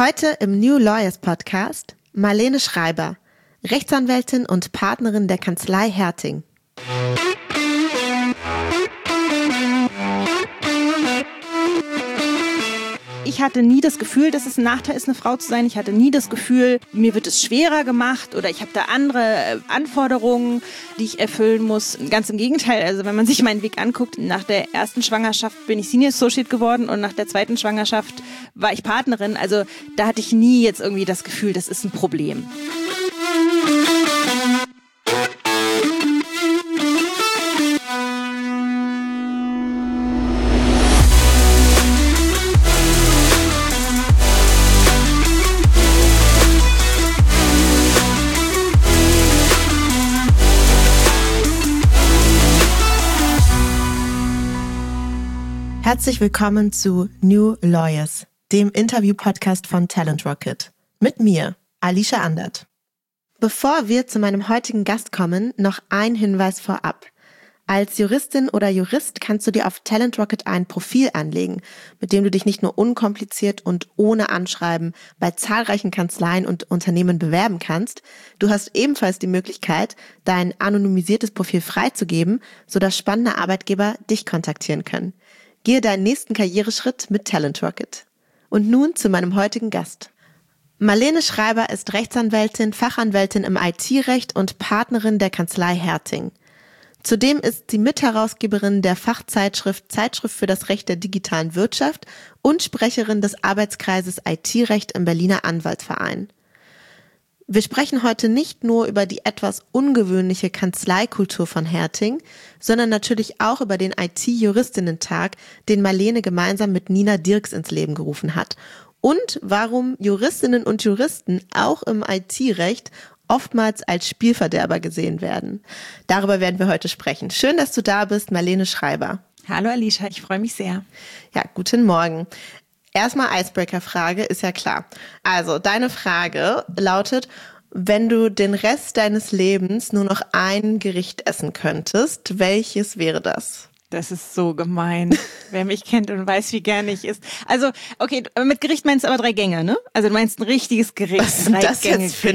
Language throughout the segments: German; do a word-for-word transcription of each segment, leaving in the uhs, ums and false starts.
Heute im New Lawyers Podcast Marlene Schreiber, Rechtsanwältin und Partnerin der Kanzlei Herting. Ich hatte nie das Gefühl, dass es ein Nachteil ist, eine Frau zu sein. Ich hatte nie das Gefühl, mir wird es schwerer gemacht oder ich habe da andere Anforderungen, die ich erfüllen muss. Ganz im Gegenteil, also wenn man sich meinen Weg anguckt, nach der ersten Schwangerschaft bin ich Senior Associate geworden und nach der zweiten Schwangerschaft war ich Partnerin. Also da hatte ich nie jetzt irgendwie das Gefühl, das ist ein Problem. Herzlich willkommen zu New Lawyers, dem Interview-Podcast von Talent Rocket. Mit mir, Alicia Andert. Bevor wir zu meinem heutigen Gast kommen, noch ein Hinweis vorab. Als Juristin oder Jurist kannst du dir auf Talent Rocket ein Profil anlegen, mit dem du dich nicht nur unkompliziert und ohne Anschreiben bei zahlreichen Kanzleien und Unternehmen bewerben kannst, du hast ebenfalls die Möglichkeit, dein anonymisiertes Profil freizugeben, sodass spannende Arbeitgeber dich kontaktieren können. Gehe deinen nächsten Karriereschritt mit Talent Rocket. Und nun zu meinem heutigen Gast. Marlene Schreiber ist Rechtsanwältin, Fachanwältin im I T-Recht und Partnerin der Kanzlei Herting. Zudem ist sie Mitherausgeberin der Fachzeitschrift Zeitschrift für das Recht der digitalen Wirtschaft und Sprecherin des Arbeitskreises I T-Recht im Berliner Anwaltsverein. Wir sprechen heute nicht nur über die etwas ungewöhnliche Kanzleikultur von Herting, sondern natürlich auch über den I T-Juristinnen-Tag, den Marlene gemeinsam mit Nina Dirks ins Leben gerufen hat. Und warum Juristinnen und Juristen auch im I T-Recht oftmals als Spielverderber gesehen werden. Darüber werden wir heute sprechen. Schön, dass du da bist, Marlene Schreiber. Hallo Alicia, ich freue mich sehr. Ja, guten Morgen. Erstmal Icebreaker-Frage, ist ja klar. Also, deine Frage lautet, wenn du den Rest deines Lebens nur noch ein Gericht essen könntest, welches wäre das? Das ist so gemein. Wer mich kennt und weiß, wie gerne ich ist. Also, okay, mit Gericht meinst du aber drei Gänge, ne? Also du meinst ein richtiges Gericht. Was ist das jetzt für ein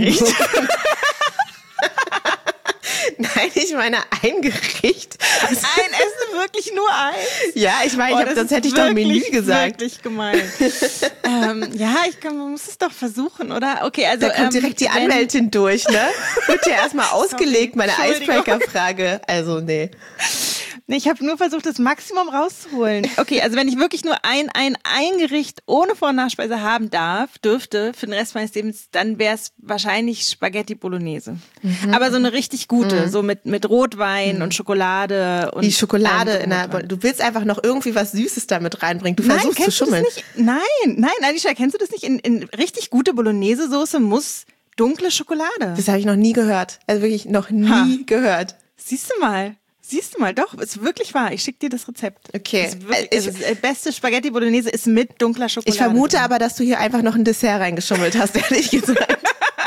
Nein, ich meine ein Gericht. Ein Essen, wirklich nur eins? Ja, ich meine, oh, ich hab, sonst hätte ich doch Menü gesagt. Wirklich gemein. ähm, ja, ich kann, man muss es doch versuchen, oder? Okay, also da kommt ähm, direkt die Anwältin durch, ne? Wird ja erstmal ausgelegt, meine Icebreaker-Frage. Also, nee. Nee, ich habe nur versucht, das Maximum rauszuholen. Okay, also wenn ich wirklich nur ein, ein, ein Gericht ohne Vor- und Nachspeise haben darf, dürfte für den Rest meines Lebens, dann wäre es wahrscheinlich Spaghetti Bolognese. Mhm. Aber so eine richtig gute, mhm. so mit, mit Rotwein mhm. und Schokolade. Und die Schokolade in der, du willst einfach noch irgendwie was Süßes damit reinbringen. Du nein, versuchst zu schummeln. Du das nicht? Nein, nein, Alicia, kennst du das nicht? In, in richtig gute Bolognese-Soße muss dunkle Schokolade. Das habe ich noch nie gehört. Also wirklich noch nie ha. gehört. Siehst du mal. Siehst du mal, doch, ist wirklich wahr. Ich schicke dir das Rezept. Okay. Das wirklich, ich, also das beste Spaghetti Bolognese ist mit dunkler Schokolade. Ich vermute aber, dass du hier einfach noch ein Dessert reingeschummelt hast, ehrlich gesagt.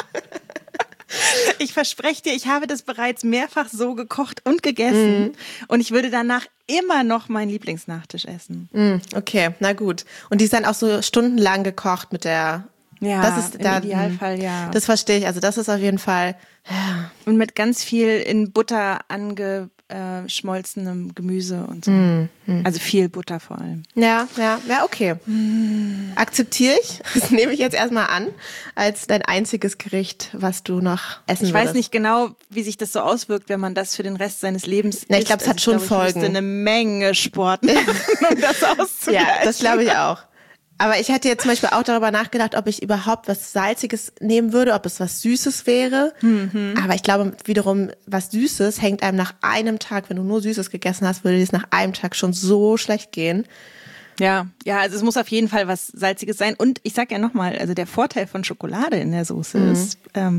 Ich verspreche dir, ich habe das bereits mehrfach so gekocht und gegessen. Mm. Und ich würde danach immer noch meinen Lieblingsnachtisch essen. Mm, okay, na gut. Und die ist dann auch so stundenlang gekocht mit der... Ja, das ist im da, Idealfall, ja. Das verstehe ich. Also das ist auf jeden Fall... Ja. Und mit ganz viel in Butter ange... Äh, schmolzenem Gemüse und so. Mm, mm. Also viel Butter vor allem. Ja, ja, ja, okay. Mm. Akzeptiere ich. Das nehme ich jetzt erstmal an, als dein einziges Gericht, was du noch essen Ich würdest. weiß nicht genau, wie sich das so auswirkt, wenn man das für den Rest seines Lebens Na, ich glaube, es hat also schon ich Folgen. Ich müsste eine Menge Sport machen, um das auszugleichen. Ja, das glaube ich auch. Aber ich hätte jetzt zum Beispiel auch darüber nachgedacht, ob ich überhaupt was Salziges nehmen würde, ob es was Süßes wäre. Mhm. Aber ich glaube wiederum, was Süßes hängt einem nach einem Tag, wenn du nur Süßes gegessen hast, würde es nach einem Tag schon so schlecht gehen. Ja, ja, also es muss auf jeden Fall was Salziges sein. Und ich sag ja nochmal, also der Vorteil von Schokolade in der Soße mhm. ist, ähm,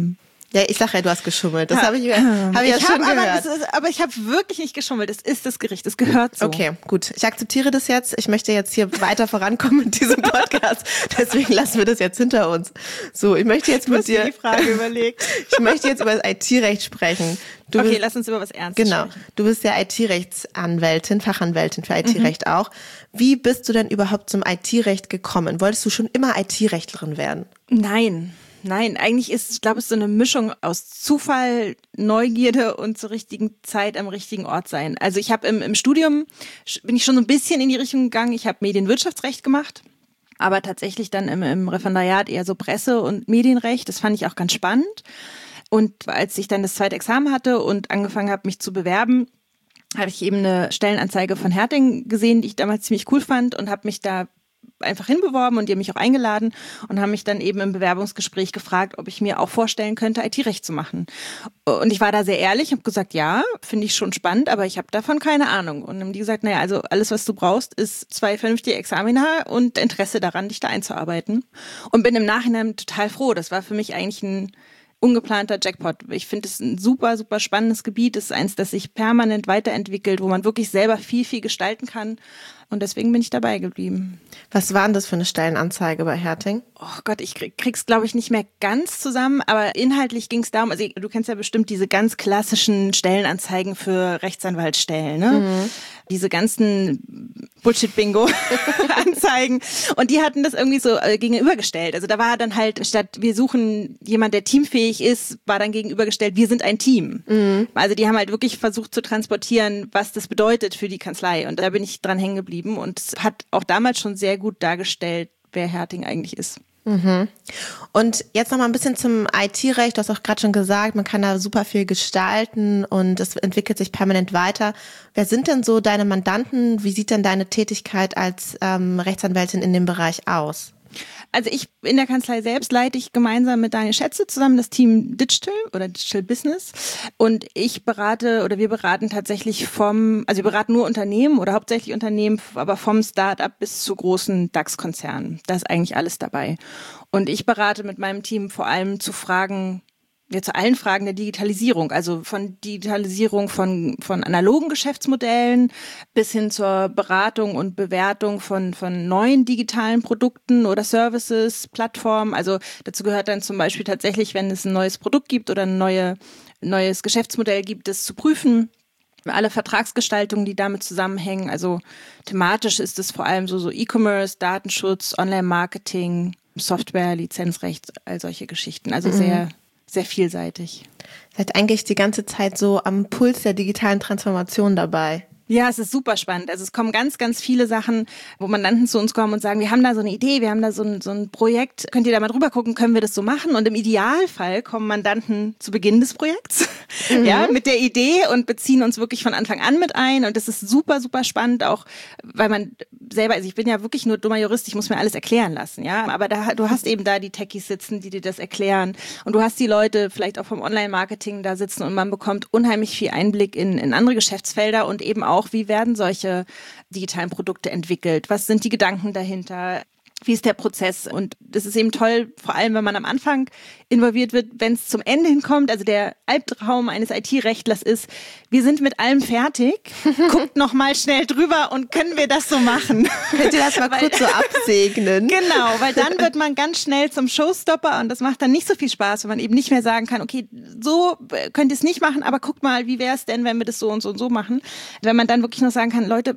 Ja, ich sag ja, du hast geschummelt. Das ja. habe ich, hab ich ja ich schon hab, gehört. Aber, ist, aber ich habe wirklich nicht geschummelt. Es ist das Gericht. Es gehört so. Okay, gut. Ich akzeptiere das jetzt. Ich möchte jetzt hier weiter vorankommen mit diesem Podcast. Deswegen lassen wir das jetzt hinter uns. So, ich möchte jetzt mit dir... die Frage überlegt. Ich möchte jetzt über das I T-Recht sprechen. Du okay, bist, lass uns über was Ernstes genau, sprechen. Genau. Du bist ja I T-Rechtsanwältin, Fachanwältin für I T-Recht mhm. auch. Wie bist du denn überhaupt zum I T-Recht gekommen? Wolltest du schon immer I T-Rechtlerin werden? Nein. Nein, eigentlich ist, ich glaube, es ist so eine Mischung aus Zufall, Neugierde und zur richtigen Zeit am richtigen Ort sein. Also ich habe im, im Studium, bin ich schon so ein bisschen in die Richtung gegangen, ich habe Medienwirtschaftsrecht gemacht, aber tatsächlich dann im, im Referendariat eher so Presse- und Medienrecht, das fand ich auch ganz spannend. Und als ich dann das zweite Examen hatte und angefangen habe, mich zu bewerben, habe ich eben eine Stellenanzeige von Herting gesehen, die ich damals ziemlich cool fand und habe mich da einfach hinbeworben und die haben mich auch eingeladen und haben mich dann eben im Bewerbungsgespräch gefragt, ob ich mir auch vorstellen könnte, I T-Recht zu machen. Und ich war da sehr ehrlich, habe gesagt, ja, finde ich schon spannend, aber ich habe davon keine Ahnung. Und dann haben die gesagt, naja, also alles, was du brauchst, ist zwei vernünftige Examina und Interesse daran, dich da einzuarbeiten. Und bin im Nachhinein total froh. Das war für mich eigentlich ein ungeplanter Jackpot. Ich finde es ein super, super spannendes Gebiet. Es ist eins, das sich permanent weiterentwickelt, wo man wirklich selber viel, viel gestalten kann. Und deswegen bin ich dabei geblieben. Was war denn das für eine Stellenanzeige bei Herting? Oh Gott, ich krieg, krieg's, glaube ich, nicht mehr ganz zusammen, aber inhaltlich ging es darum, also du kennst ja bestimmt diese ganz klassischen Stellenanzeigen für Rechtsanwaltsstellen, ne? Mhm. Diese ganzen Bullshit-Bingo-Anzeigen. Und die hatten das irgendwie so äh, gegenübergestellt. Also da war dann halt, statt wir suchen jemand, der teamfähig ist, war dann gegenübergestellt, wir sind ein Team. Mhm. Also die haben halt wirklich versucht zu transportieren, was das bedeutet für die Kanzlei. Und da bin ich dran hängen geblieben und es hat auch damals schon sehr gut dargestellt, wer Herting eigentlich ist. Mhm. Und jetzt noch mal ein bisschen zum I T-Recht. Du hast auch gerade schon gesagt, man kann da super viel gestalten und es entwickelt sich permanent weiter. Wer sind denn so deine Mandanten? Wie sieht denn deine Tätigkeit als ähm, Rechtsanwältin in dem Bereich aus? Also ich in der Kanzlei selbst leite ich gemeinsam mit Daniel Schätze zusammen das Team Digital oder Digital Business und ich berate oder wir beraten tatsächlich vom, also wir beraten nur Unternehmen oder hauptsächlich Unternehmen, aber vom Start-up bis zu großen DAX-Konzernen. Da ist eigentlich alles dabei. Und ich berate mit meinem Team vor allem zu Fragen, ja, zu allen Fragen der Digitalisierung, also von Digitalisierung von, von analogen Geschäftsmodellen bis hin zur Beratung und Bewertung von, von neuen digitalen Produkten oder Services, Plattformen. Also dazu gehört dann zum Beispiel tatsächlich, wenn es ein neues Produkt gibt oder ein neue, neues Geschäftsmodell gibt, das zu prüfen. Alle Vertragsgestaltungen, die damit zusammenhängen. Also thematisch ist es vor allem so, so E-Commerce, Datenschutz, Online-Marketing, Software, Lizenzrecht, all solche Geschichten. Also mhm. sehr sehr vielseitig. Seid eigentlich die ganze Zeit so am Puls der digitalen Transformation dabei. Ja, es ist super spannend. Also es kommen ganz, ganz viele Sachen, wo Mandanten zu uns kommen und sagen, wir haben da so eine Idee, wir haben da so ein, so ein Projekt, könnt ihr da mal drüber gucken, können wir das so machen? Und im Idealfall kommen Mandanten zu Beginn des Projekts, mhm. ja, mit der Idee und beziehen uns wirklich von Anfang an mit ein. Und das ist super, super spannend, auch weil man selber, also ich bin ja wirklich nur dummer Jurist, ich muss mir alles erklären lassen, ja. Aber da, du hast eben da die Techies sitzen, die dir das erklären. Und du hast die Leute vielleicht auch vom Online-Marketing da sitzen und man bekommt unheimlich viel Einblick in, in andere Geschäftsfelder und eben auch, wie werden solche digitalen Produkte entwickelt? Was sind die Gedanken dahinter? Wie ist der Prozess? Und das ist eben toll, vor allem wenn man am Anfang involviert wird, wenn es zum Ende hinkommt. Also der Albtraum eines I T-Rechtlers ist, wir sind mit allem fertig, guckt noch mal schnell drüber und können wir das so machen? Könnt ihr das mal weil, kurz so absegnen? Genau, weil dann wird man ganz schnell zum Showstopper und das macht dann nicht so viel Spaß, wenn man eben nicht mehr sagen kann, okay, so könnt ihr es nicht machen, aber guckt mal, wie wäre es denn, wenn wir das so und so und so machen? Wenn man dann wirklich nur sagen kann, Leute,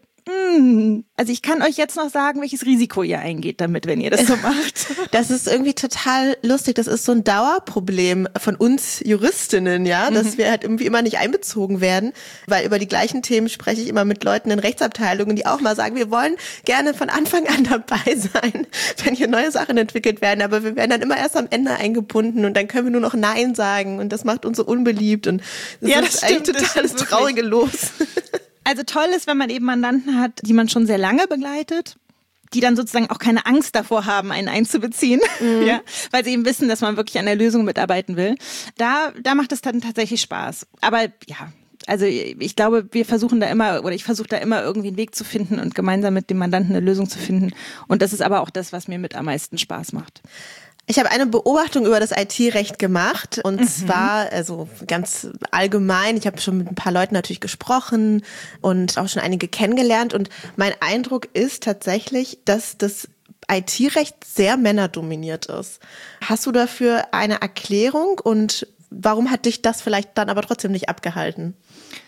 also ich kann euch jetzt noch sagen, welches Risiko ihr eingeht damit, wenn ihr das so macht. Das ist irgendwie total lustig. Das ist so ein Dauerproblem von uns Juristinnen, ja, dass mhm. wir halt irgendwie immer nicht einbezogen werden, weil über die gleichen Themen spreche ich immer mit Leuten in Rechtsabteilungen, die auch mal sagen, wir wollen gerne von Anfang an dabei sein, wenn hier neue Sachen entwickelt werden, aber wir werden dann immer erst am Ende eingebunden und dann können wir nur noch Nein sagen und das macht uns so unbeliebt und das ja, ist das eigentlich stimmt, total das traurige Los. Also toll ist, wenn man eben Mandanten hat, die man schon sehr lange begleitet, die dann sozusagen auch keine Angst davor haben, einen einzubeziehen, mhm. ja, weil sie eben wissen, dass man wirklich an der Lösung mitarbeiten will. Da, da macht es dann tatsächlich Spaß. Aber ja, also ich glaube, wir versuchen da immer, oder ich versuche da immer irgendwie einen Weg zu finden und gemeinsam mit dem Mandanten eine Lösung zu finden. Und das ist aber auch das, was mir mit am meisten Spaß macht. Ich habe eine Beobachtung über das I T-Recht gemacht und mhm. zwar also ganz allgemein. Ich habe schon mit ein paar Leuten natürlich gesprochen und auch schon einige kennengelernt und mein Eindruck ist tatsächlich, dass das I T-Recht sehr männerdominiert ist. Hast du dafür eine Erklärung und warum hat dich das vielleicht dann aber trotzdem nicht abgehalten?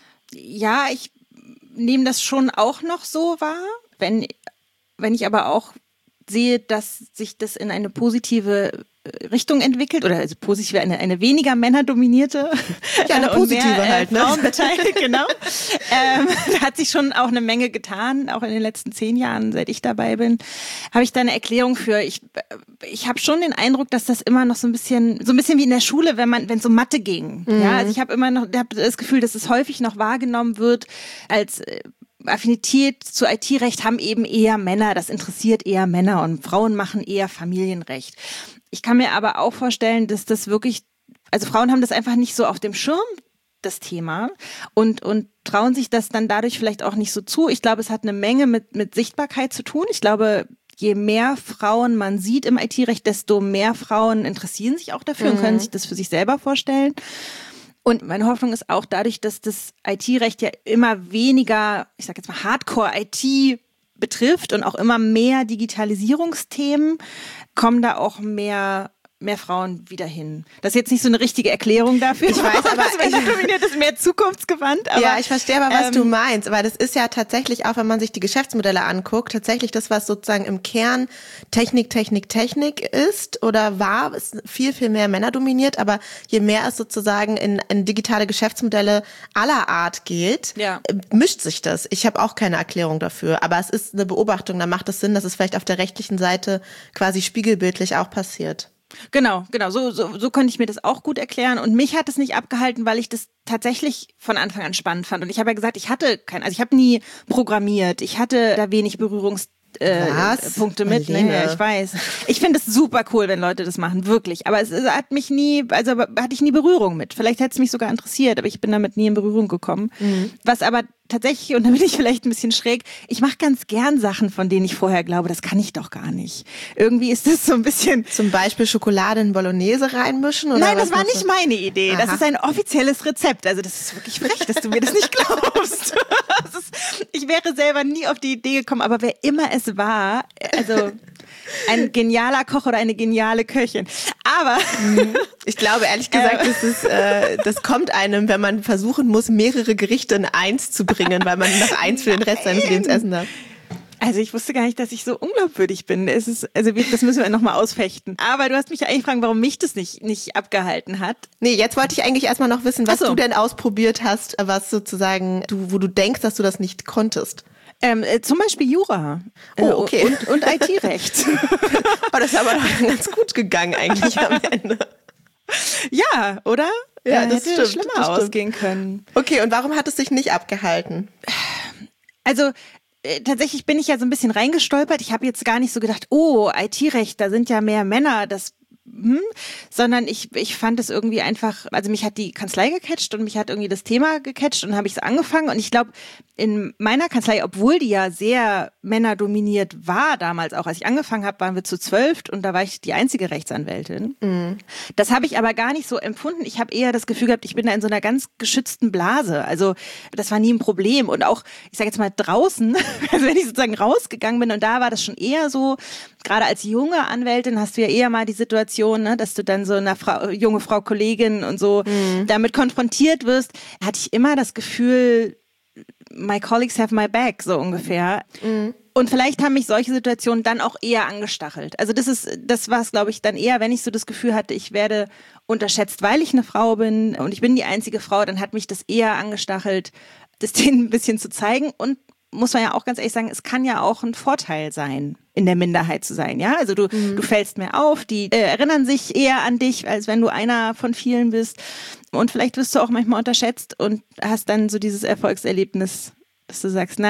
Ja, ich nehme das schon auch noch so wahr, wenn, wenn ich aber auch sehe, dass sich das in eine positive Richtung entwickelt oder also positive, eine, eine weniger männerdominierte ja, eine positive mehr, äh, halt, ne? Frauenbeteiligt, genau. ähm, da hat sich schon auch eine Menge getan, auch in den letzten zehn Jahren, seit ich dabei bin, habe ich da eine Erklärung für. Ich, ich habe schon den Eindruck, dass das immer noch so ein bisschen, so ein bisschen wie in der Schule, wenn man, wenn es um Mathe ging. Mhm. Ja, also ich habe immer noch hab das Gefühl, dass es häufig noch wahrgenommen wird als Affinität zu I T-Recht haben eben eher Männer, das interessiert eher Männer und Frauen machen eher Familienrecht. Ich kann mir aber auch vorstellen, dass das wirklich, also Frauen haben das einfach nicht so auf dem Schirm, das Thema, und, und trauen sich das dann dadurch vielleicht auch nicht so zu. Ich glaube, es hat eine Menge mit, mit Sichtbarkeit zu tun. Ich glaube, je mehr Frauen man sieht im I T-Recht, desto mehr Frauen interessieren sich auch dafür mhm. und können sich das für sich selber vorstellen. Und meine Hoffnung ist auch dadurch, dass das I T-Recht ja immer weniger, ich sag jetzt mal Hardcore-I T betrifft und auch immer mehr Digitalisierungsthemen, kommen da auch mehr mehr Frauen wieder hin. Das ist jetzt nicht so eine richtige Erklärung dafür. Ich weiß, aber das Männerdominiert ist mehr zukunftsgewandt. Aber, ja, ich verstehe aber, was ähm, du meinst. Aber das ist ja tatsächlich auch, wenn man sich die Geschäftsmodelle anguckt, tatsächlich das, was sozusagen im Kern Technik, Technik, Technik ist oder war, ist viel, viel mehr männerdominiert. Aber je mehr es sozusagen in, in digitale Geschäftsmodelle aller Art geht, ja. mischt sich das. Ich habe auch keine Erklärung dafür. Aber es ist eine Beobachtung. Da macht es Sinn, dass es vielleicht auf der rechtlichen Seite quasi spiegelbildlich auch passiert. Genau, genau. So, so, so könnte ich mir das auch gut erklären. Und mich hat es nicht abgehalten, weil ich das tatsächlich von Anfang an spannend fand. Und ich habe ja gesagt, ich hatte kein, also ich habe nie programmiert. Ich hatte da wenig Berührungs Äh, Punkte mit. Ne? Ja, ich weiß. Ich finde es super cool, wenn Leute das machen, wirklich. Aber es, es hat mich nie, also hatte ich nie Berührung mit. Vielleicht hätte es mich sogar interessiert, aber ich bin damit nie in Berührung gekommen. Mhm. Was aber tatsächlich, und da bin ich vielleicht ein bisschen schräg, ich mache ganz gern Sachen, von denen ich vorher glaube, das kann ich doch gar nicht. Irgendwie ist das so ein bisschen... Zum Beispiel Schokolade in Bolognese reinmischen? Oder Nein, das war nicht meine Idee. Aha. Das ist ein offizielles Rezept. Also das ist wirklich frech, dass du mir das nicht glaubst. Das ist, ich wäre selber nie auf die Idee gekommen, aber wer immer es war, also ein genialer Koch oder eine geniale Köchin. Aber ich glaube ehrlich gesagt, das, ist, äh, das kommt einem, wenn man versuchen muss, mehrere Gerichte in eins zu bringen, weil man noch eins für den Rest seines Lebens essen darf. Also ich wusste gar nicht, dass ich so unglaubwürdig bin. Es ist, also das müssen wir nochmal ausfechten. Aber du hast mich ja eigentlich gefragt, warum mich das nicht, nicht abgehalten hat. Nee, jetzt wollte ich eigentlich erstmal noch wissen, was so. du denn ausprobiert hast, was sozusagen, du, wo du denkst, dass du das nicht konntest. Ähm, äh, zum Beispiel Jura. Oh, okay. Und, und I T-Recht. Oh, das ist aber ganz gut gegangen eigentlich am Ende. Ja, oder? Ja, das hätte stimmt. schlimmer das stimmt. ausgehen können. Okay, und warum hat es dich nicht abgehalten? Also äh, tatsächlich bin ich ja so ein bisschen reingestolpert. Ich habe jetzt gar nicht so gedacht, oh, I T-Recht, da sind ja mehr Männer, das Hm, sondern ich ich fand es irgendwie einfach, also mich hat die Kanzlei gecatcht und mich hat irgendwie das Thema gecatcht und habe ich es angefangen und ich glaube, in meiner Kanzlei, obwohl die ja sehr männerdominiert war damals auch, als ich angefangen habe, waren wir zu zwölf und da war ich die einzige Rechtsanwältin. Mhm. Das habe ich aber gar nicht so empfunden. Ich habe eher das Gefühl gehabt, ich bin da in so einer ganz geschützten Blase. Also das war nie ein Problem und auch, ich sage jetzt mal draußen, also wenn ich sozusagen rausgegangen bin und da war das schon eher so, gerade als junge Anwältin hast du ja eher mal die Situation, ne, dass du dann so eine Frau, junge Frau Kollegin und so mhm. damit konfrontiert wirst, hatte ich immer das Gefühl, my colleagues have my back, so ungefähr. Mhm. Und vielleicht haben mich solche Situationen dann auch eher angestachelt. Also das ist, das war es, glaube ich, dann eher, wenn ich so das Gefühl hatte, ich werde unterschätzt, weil ich eine Frau bin und ich bin die einzige Frau, dann hat mich das eher angestachelt, das denen ein bisschen zu zeigen. Und muss man ja auch ganz ehrlich sagen, es kann ja auch ein Vorteil sein, in der Minderheit zu sein, ja? Also du, mhm. du fällst mehr auf, die äh, erinnern sich eher an dich, als wenn du einer von vielen bist. Und vielleicht wirst du auch manchmal unterschätzt und hast dann so dieses Erfolgserlebnis, dass du sagst, na,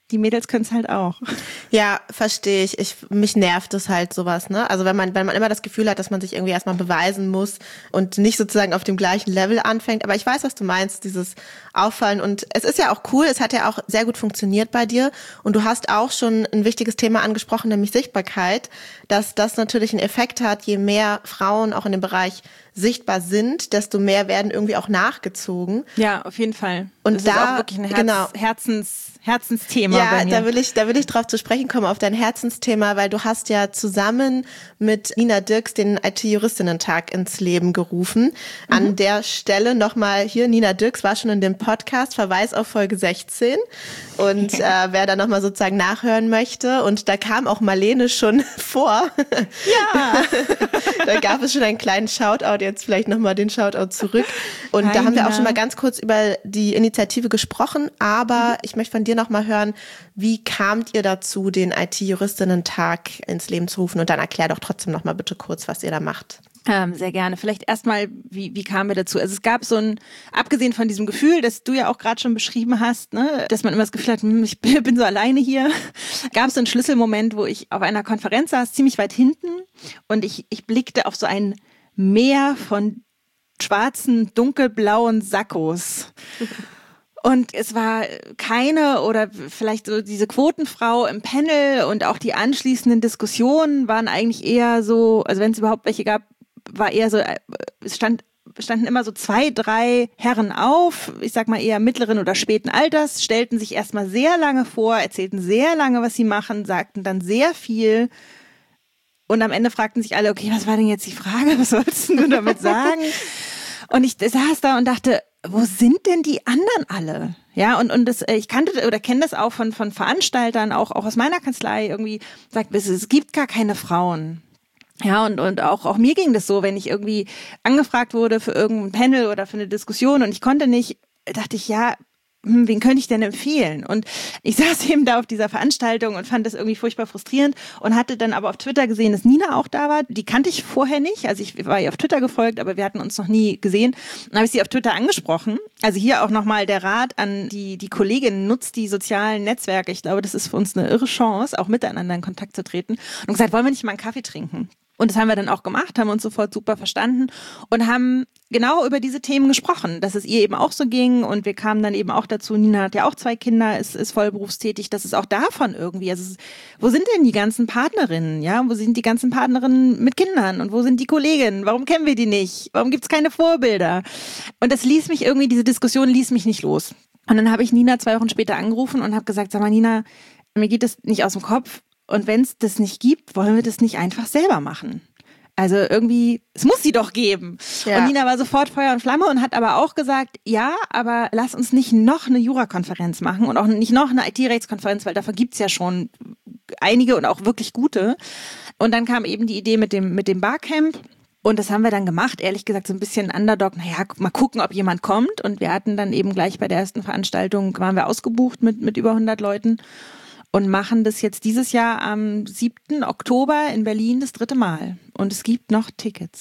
die Mädels können es halt auch. Ja, verstehe ich. ich. Mich nervt es halt sowas, ne? Also wenn man, wenn man immer das Gefühl hat, dass man sich irgendwie erstmal beweisen muss und nicht sozusagen auf dem gleichen Level anfängt. Aber ich weiß, was du meinst, dieses Auffallen. Und es ist ja auch cool, es hat ja auch sehr gut funktioniert bei dir. Und du hast auch schon ein wichtiges Thema angesprochen, nämlich Sichtbarkeit, dass das natürlich einen Effekt hat, je mehr Frauen auch in dem Bereich sichtbar sind, desto mehr werden irgendwie auch nachgezogen. Ja, auf jeden Fall. Und das da, ist auch wirklich ein Herz, genau. Herzens, Herzensthema ja, bei mir. da will ich, da will ich drauf zu sprechen kommen, auf dein Herzensthema, weil du hast ja zusammen mit Nina Dirks den I T-Juristinnen-Tag ins Leben gerufen. Mhm. An der Stelle nochmal hier, Nina Dirks war schon in dem Podcast, Verweis auf Folge sechzehn. Und äh, wer da nochmal sozusagen nachhören möchte, und da kam auch Marlene schon vor. Ja. Da gab es schon einen kleinen Shoutout, jetzt vielleicht nochmal den Shoutout zurück. Und Hi, da haben Nina. wir auch schon mal ganz kurz über die Initiative gesprochen, aber mhm. ich möchte von dir nochmal hören, wie kamt ihr dazu, den I T-Juristinnen-Tag ins Leben zu rufen? Und dann erklär doch trotzdem nochmal bitte kurz, was ihr da macht. Ähm, sehr gerne. Vielleicht erstmal, wie, wie kamen wir dazu? Also es gab so ein, abgesehen von diesem Gefühl, das du ja auch gerade schon beschrieben hast, ne, dass man immer das Gefühl hat, hm, ich bin so alleine hier, gab es so einen Schlüsselmoment, wo ich auf einer Konferenz saß, ziemlich weit hinten, und ich, ich blickte auf so ein Meer von schwarzen, dunkelblauen Sakkos. Und es war keine oder vielleicht so diese Quotenfrau im Panel, und auch die anschließenden Diskussionen waren eigentlich eher so, also wenn es überhaupt welche gab, war eher so, es stand, standen immer so zwei, drei Herren auf, ich sag mal eher mittleren oder späten Alters, stellten sich erstmal sehr lange vor, erzählten sehr lange, was sie machen, sagten dann sehr viel. Und am Ende fragten sich alle, okay, was war denn jetzt die Frage? Was sollst du damit sagen? Und ich saß da und dachte, wo sind denn die anderen alle? Ja, und, und das, ich kannte oder kenne das auch von, von Veranstaltern, auch, auch aus meiner Kanzlei irgendwie, sagt, es gibt gar keine Frauen. Ja, und, und auch, auch mir ging das so, wenn ich irgendwie angefragt wurde für irgendein Panel oder für eine Diskussion und ich konnte nicht, dachte ich, ja, hm, wen könnte ich denn empfehlen? Und ich saß eben da auf dieser Veranstaltung und fand das irgendwie furchtbar frustrierend und hatte dann aber auf Twitter gesehen, dass Nina auch da war. Die kannte ich vorher nicht, also ich war ihr auf Twitter gefolgt, aber wir hatten uns noch nie gesehen. Dann habe ich sie auf Twitter angesprochen. Also hier auch nochmal der Rat an die, die Kollegin, nutzt die sozialen Netzwerke. Ich glaube, das ist für uns eine irre Chance, auch miteinander in Kontakt zu treten. Und gesagt, wollen wir nicht mal einen Kaffee trinken? Und das haben wir dann auch gemacht, haben uns sofort super verstanden und haben genau über diese Themen gesprochen, dass es ihr eben auch so ging, und wir kamen dann eben auch dazu, Nina hat ja auch zwei Kinder, ist, ist vollberufstätig, dass es auch davon irgendwie, also es, wo sind denn die ganzen Partnerinnen, ja, wo sind die ganzen Partnerinnen mit Kindern und wo sind die Kolleginnen, warum kennen wir die nicht, warum gibt's keine Vorbilder? Und das ließ mich irgendwie, diese Diskussion ließ mich nicht los. Und dann habe ich Nina zwei Wochen später angerufen und habe gesagt, sag mal Nina, mir geht das nicht aus dem Kopf. Und wenn es das nicht gibt, wollen wir das nicht einfach selber machen? Also irgendwie, es muss sie doch geben. Ja. Und Nina war sofort Feuer und Flamme und hat aber auch gesagt, ja, aber lass uns nicht noch eine Jura-Konferenz machen und auch nicht noch eine I T-Rechtskonferenz, weil dafür gibt's ja schon einige und auch wirklich gute. Und dann kam eben die Idee mit dem, mit dem Barcamp. Und das haben wir dann gemacht, ehrlich gesagt so ein bisschen Underdog, naja, mal gucken, ob jemand kommt. Und wir hatten dann eben gleich bei der ersten Veranstaltung, waren wir ausgebucht mit, mit über hundert Leuten. Und machen das jetzt dieses Jahr am siebten Oktober in Berlin das dritte Mal. Und es gibt noch Tickets.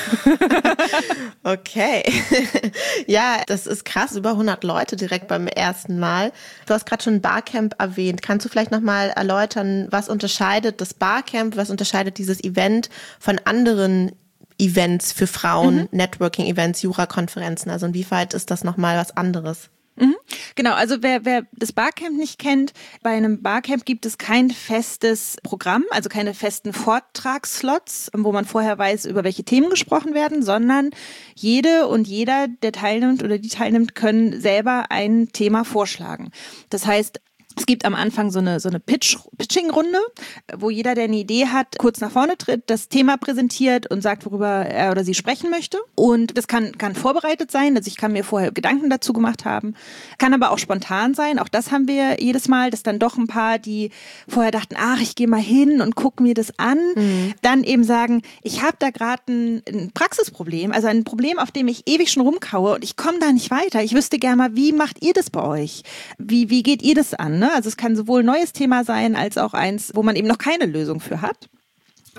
Okay. Ja, das ist krass. Über hundert Leute direkt beim ersten Mal. Du hast gerade schon Barcamp erwähnt. Kannst du vielleicht nochmal erläutern, was unterscheidet das Barcamp, was unterscheidet dieses Event von anderen Events für Frauen, mhm. Networking-Events, Jura-Konferenzen? Also inwieweit ist das nochmal was anderes? Mhm. Genau, also wer, wer das Barcamp nicht kennt, bei einem Barcamp gibt es kein festes Programm, also keine festen Vortragsslots, wo man vorher weiß, über welche Themen gesprochen werden, sondern jede und jeder, der teilnimmt oder die teilnimmt, können selber ein Thema vorschlagen. Das heißt, es gibt am Anfang so eine, so eine Pitch, Pitching-Runde, wo jeder, der eine Idee hat, kurz nach vorne tritt, das Thema präsentiert und sagt, worüber er oder sie sprechen möchte. Und das kann, kann vorbereitet sein, also ich kann mir vorher Gedanken dazu gemacht haben, kann aber auch spontan sein. Auch das haben wir jedes Mal, dass dann doch ein paar, die vorher dachten, ach, ich gehe mal hin und gucke mir das an, mhm. dann eben sagen, ich habe da gerade ein, ein Praxisproblem, also ein Problem, auf dem ich ewig schon rumkaue und ich komme da nicht weiter. Ich wüsste gerne mal, wie macht ihr das bei euch? Wie, wie geht ihr das an? Ne? Also es kann sowohl ein neues Thema sein, als auch eins, wo man eben noch keine Lösung für hat.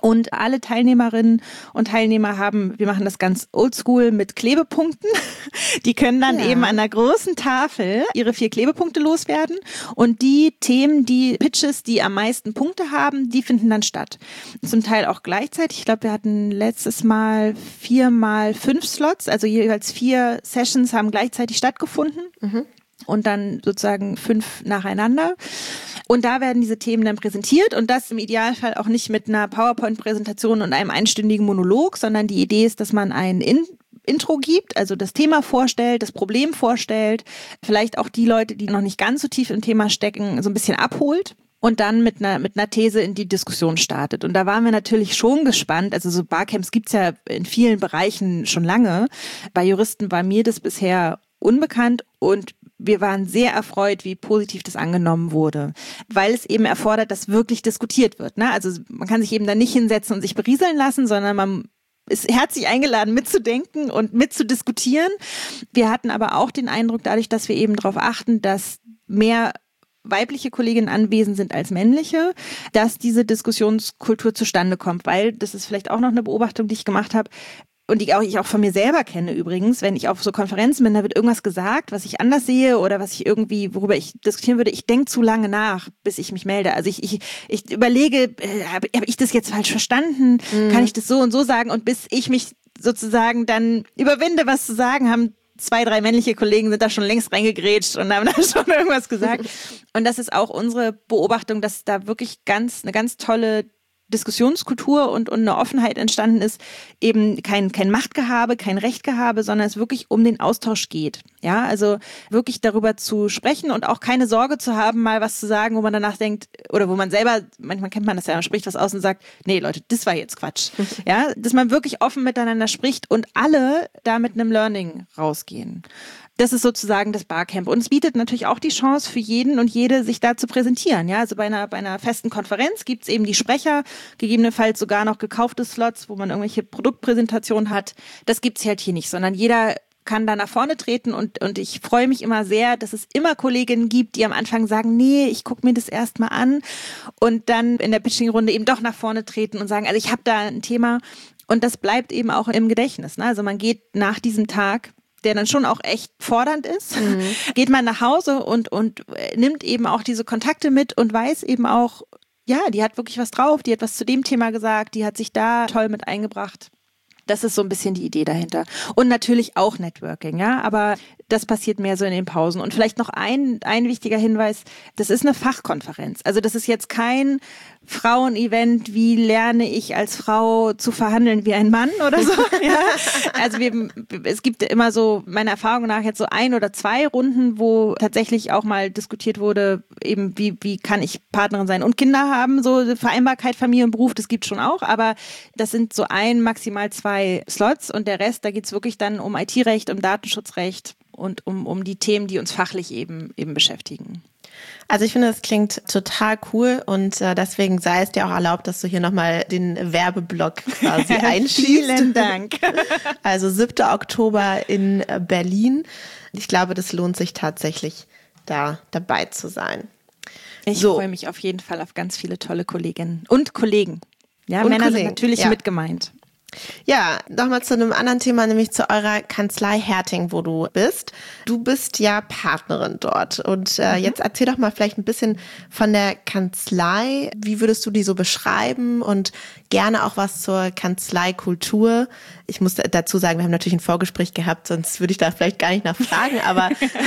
Und alle Teilnehmerinnen und Teilnehmer haben, wir machen das ganz oldschool mit Klebepunkten. Die können dann ja. eben an einer großen Tafel ihre vier Klebepunkte loswerden. Und die Themen, die Pitches, die am meisten Punkte haben, die finden dann statt. Zum Teil auch gleichzeitig. Ich glaube, wir hatten letztes Mal viermal fünf Slots, also jeweils vier Sessions haben gleichzeitig stattgefunden. Mhm. Und dann sozusagen fünf nacheinander. Und da werden diese Themen dann präsentiert und das im Idealfall auch nicht mit einer PowerPoint-Präsentation und einem einstündigen Monolog, sondern die Idee ist, dass man ein In- Intro gibt, also das Thema vorstellt, das Problem vorstellt, vielleicht auch die Leute, die noch nicht ganz so tief im Thema stecken, so ein bisschen abholt. Und dann mit einer mit einer These in die Diskussion startet. Und da waren wir natürlich schon gespannt. Also so Barcamps gibt's ja in vielen Bereichen schon lange. Bei Juristen war mir das bisher unbekannt und wir waren sehr erfreut, wie positiv das angenommen wurde, weil es eben erfordert, dass wirklich diskutiert wird. Ne? Also man kann sich eben da nicht hinsetzen und sich berieseln lassen, sondern man ist herzlich eingeladen, mitzudenken und mitzudiskutieren. Wir hatten aber auch den Eindruck, dadurch, dass wir eben darauf achten, dass mehr weibliche Kolleginnen anwesend sind als männliche, dass diese Diskussionskultur zustande kommt, weil, das ist vielleicht auch noch eine Beobachtung, die ich gemacht habe, und die auch, ich auch von mir selber kenne übrigens, wenn ich auf so Konferenzen bin, da wird irgendwas gesagt, was ich anders sehe oder was ich irgendwie, worüber ich diskutieren würde. Ich denke zu lange nach, bis ich mich melde. Also ich, ich, ich überlege, äh, habe hab ich das jetzt falsch verstanden? Mhm. Kann ich das so und so sagen? Und bis ich mich sozusagen dann überwinde, was zu sagen, haben zwei, drei männliche Kollegen sind da schon längst reingegrätscht und haben da schon irgendwas gesagt. Und das ist auch unsere Beobachtung, dass da wirklich ganz, eine ganz tolle Diskussionskultur und, und eine Offenheit entstanden ist, eben kein, kein Machtgehabe, kein Rechtgehabe, sondern es wirklich um den Austausch geht. Ja, also wirklich darüber zu sprechen und auch keine Sorge zu haben, mal was zu sagen, wo man danach denkt, oder wo man selber, manchmal kennt man das ja, man spricht was aus und sagt, nee Leute, das war jetzt Quatsch. Ja, dass man wirklich offen miteinander spricht und alle da mit einem Learning rausgehen. Das ist sozusagen das Barcamp. Und es bietet natürlich auch die Chance für jeden und jede, sich da zu präsentieren. Ja, also bei einer, bei einer festen Konferenz gibt es eben die Sprecher, gegebenenfalls sogar noch gekaufte Slots, wo man irgendwelche Produktpräsentationen hat. Das gibt's halt hier nicht, sondern jeder kann da nach vorne treten und, und ich freue mich immer sehr, dass es immer Kolleginnen gibt, die am Anfang sagen, nee, ich gucke mir das erst mal an und dann in der Pitching-Runde eben doch nach vorne treten und sagen, also ich habe da ein Thema und das bleibt eben auch im Gedächtnis. Ne? Also man geht nach diesem Tag, der dann schon auch echt fordernd ist, mhm. geht man nach Hause und, und nimmt eben auch diese Kontakte mit und weiß eben auch, ja, die hat wirklich was drauf, die hat was zu dem Thema gesagt, die hat sich da toll mit eingebracht. Das ist so ein bisschen die Idee dahinter. Und natürlich auch Networking, ja, aber das passiert mehr so in den Pausen. Und vielleicht noch ein, ein wichtiger Hinweis, das ist eine Fachkonferenz. Also das ist jetzt kein Frauen-Event, wie lerne ich als Frau zu verhandeln wie ein Mann oder so. Ja. Also wir, es gibt immer so, meiner Erfahrung nach, jetzt so ein oder zwei Runden, wo tatsächlich auch mal diskutiert wurde, eben wie, wie kann ich Partnerin sein und Kinder haben, so Vereinbarkeit, Familie und Beruf, das gibt schon auch, aber das sind so ein, maximal zwei Slots und der Rest, da geht's wirklich dann um I T-Recht, um Datenschutzrecht und um, um die Themen, die uns fachlich eben, eben beschäftigen. Also ich finde, das klingt total cool und äh, deswegen sei es dir auch erlaubt, dass du hier nochmal den Werbeblock quasi einschiebst. Vielen Dank. Also siebter Oktober in Berlin. Ich glaube, das lohnt sich tatsächlich, da dabei zu sein. Ich so. freue mich auf jeden Fall auf ganz viele tolle Kolleginnen und Kollegen. Ja, und Männer Kollegen. sind natürlich ja. mit gemeint. Ja, nochmal zu einem anderen Thema, nämlich zu eurer Kanzlei Herting, wo du bist. Du bist ja Partnerin dort und äh, mhm. jetzt erzähl doch mal vielleicht ein bisschen von der Kanzlei. Wie würdest du die so beschreiben und gerne auch was zur Kanzleikultur? Ich muss dazu sagen, wir haben natürlich ein Vorgespräch gehabt, sonst würde ich da vielleicht gar nicht nachfragen, aber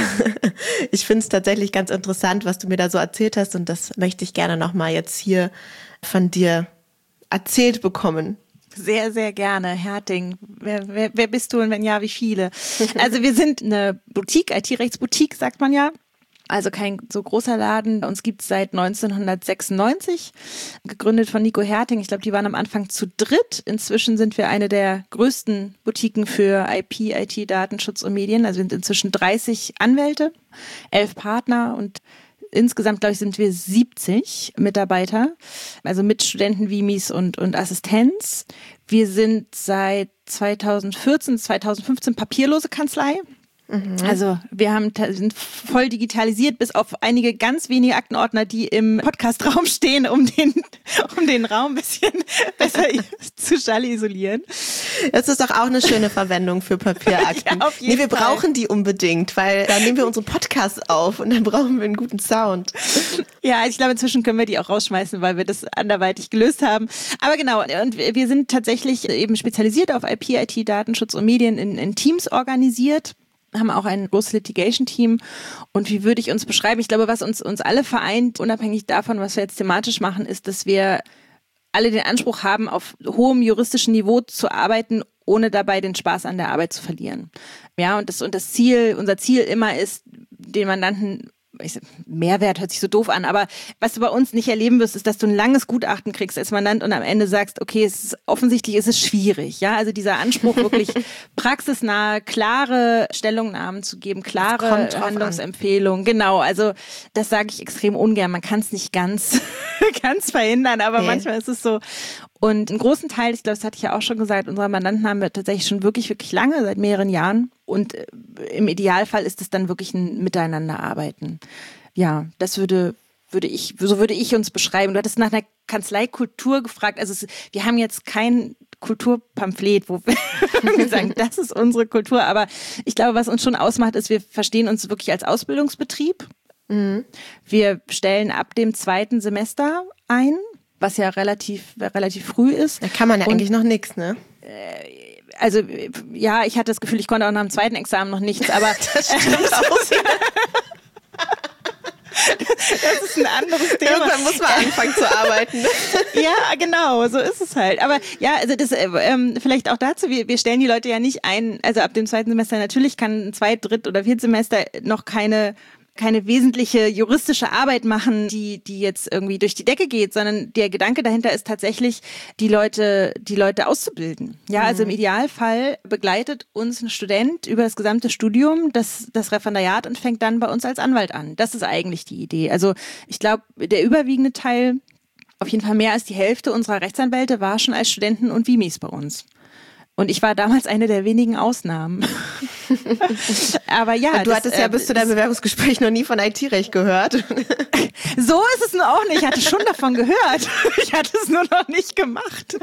ich finde es tatsächlich ganz interessant, was du mir da so erzählt hast und das möchte ich gerne nochmal jetzt hier von dir erzählt bekommen. Sehr, sehr gerne. Herting. Wer, wer, wer bist du und wenn ja, wie viele? Also wir sind eine Boutique, I T-Rechtsboutique, sagt man ja. Also kein so großer Laden. Uns gibt's seit neunzehnhundertsechsundneunzig, gegründet von Nico Herting. Ich glaube, die waren am Anfang zu dritt. Inzwischen sind wir eine der größten Boutiquen für I P, I T, Datenschutz und Medien. Also wir sind inzwischen dreißig Anwälte, elf Partner und insgesamt, glaube ich, sind wir siebzig Mitarbeiter, also mit Studenten, Vimis und, und Assistenz. Wir sind seit zweitausendvierzehn, zweitausendfünfzehn papierlose Kanzlei. Mhm. Also wir haben sind voll digitalisiert, bis auf einige ganz wenige Aktenordner, die im Podcastraum stehen, um den, um den Raum ein bisschen besser zu schallisolieren. Das ist doch auch eine schöne Verwendung für Papierakten. Ja, auf jeden nee, wir Fall. brauchen die unbedingt, weil da nehmen wir unsere Podcasts auf und dann brauchen wir einen guten Sound. Ja, also ich glaube, inzwischen können wir die auch rausschmeißen, weil wir das anderweitig gelöst haben. Aber genau, und wir sind tatsächlich eben spezialisiert auf I P, I T, Datenschutz und Medien in, in Teams organisiert. Haben auch ein großes Litigation-Team. Und wie würde ich uns beschreiben? Ich glaube, was uns, uns alle vereint, unabhängig davon, was wir jetzt thematisch machen, ist, dass wir alle den Anspruch haben, auf hohem juristischen Niveau zu arbeiten, ohne dabei den Spaß an der Arbeit zu verlieren. Ja, und das, und das Ziel, unser Ziel immer ist, den Mandanten, ich, Mehrwert hört sich so doof an, aber was du bei uns nicht erleben wirst, ist, dass du ein langes Gutachten kriegst als Mandant und am Ende sagst, okay, es ist, offensichtlich ist es schwierig. Ja, also dieser Anspruch, wirklich praxisnahe, klare Stellungnahmen zu geben, klare Handlungsempfehlungen. Genau, also das sage ich extrem ungern. Man kann es nicht ganz, ganz verhindern, aber okay. Manchmal ist es so. Und einen großen Teil, ich glaube, das hatte ich ja auch schon gesagt, unserer Mandanten haben wir tatsächlich schon wirklich, wirklich lange, seit mehreren Jahren. Und im Idealfall ist es dann wirklich ein Miteinanderarbeiten. Ja, das würde, würde ich, so würde ich uns beschreiben. Du hattest nach einer Kanzleikultur gefragt. Also es, wir haben jetzt kein Kulturpamphlet, wo wir sagen, das ist unsere Kultur. Aber ich glaube, was uns schon ausmacht, ist, wir verstehen uns wirklich als Ausbildungsbetrieb. Mhm. Wir stellen ab dem zweiten Semester ein, was ja relativ, relativ früh ist. Da kann man ja und, eigentlich noch nichts, ne? Äh, also, ja, ich hatte das Gefühl, ich konnte auch nach dem zweiten Examen noch nichts, aber das stimmt auch. Das ist ein anderes Thema. Irgendwann muss man anfangen zu arbeiten. Ja, genau, so ist es halt. Aber ja, also das ähm, vielleicht auch dazu, wir, wir stellen die Leute ja nicht ein, also ab dem zweiten Semester, natürlich kann ein Zweit-, Dritt- oder Viertsemester noch keine keine wesentliche juristische Arbeit machen, die die jetzt irgendwie durch die Decke geht, sondern der Gedanke dahinter ist tatsächlich, die Leute die Leute auszubilden. Ja, mhm. Also im Idealfall begleitet uns ein Student über das gesamte Studium, das das Referendariat und fängt dann bei uns als Anwalt an. Das ist eigentlich die Idee. Also ich glaube, der überwiegende Teil, auf jeden Fall mehr als die Hälfte unserer Rechtsanwälte war schon als Studenten und Vimis bei uns. Und ich war damals eine der wenigen Ausnahmen. Aber ja. Du das, hattest ja bis äh, zu deinem Bewerbungsgespräch noch nie von I T-Recht gehört. So ist es nun auch nicht. Ich hatte schon davon gehört. Ich hatte es nur noch nicht gemacht.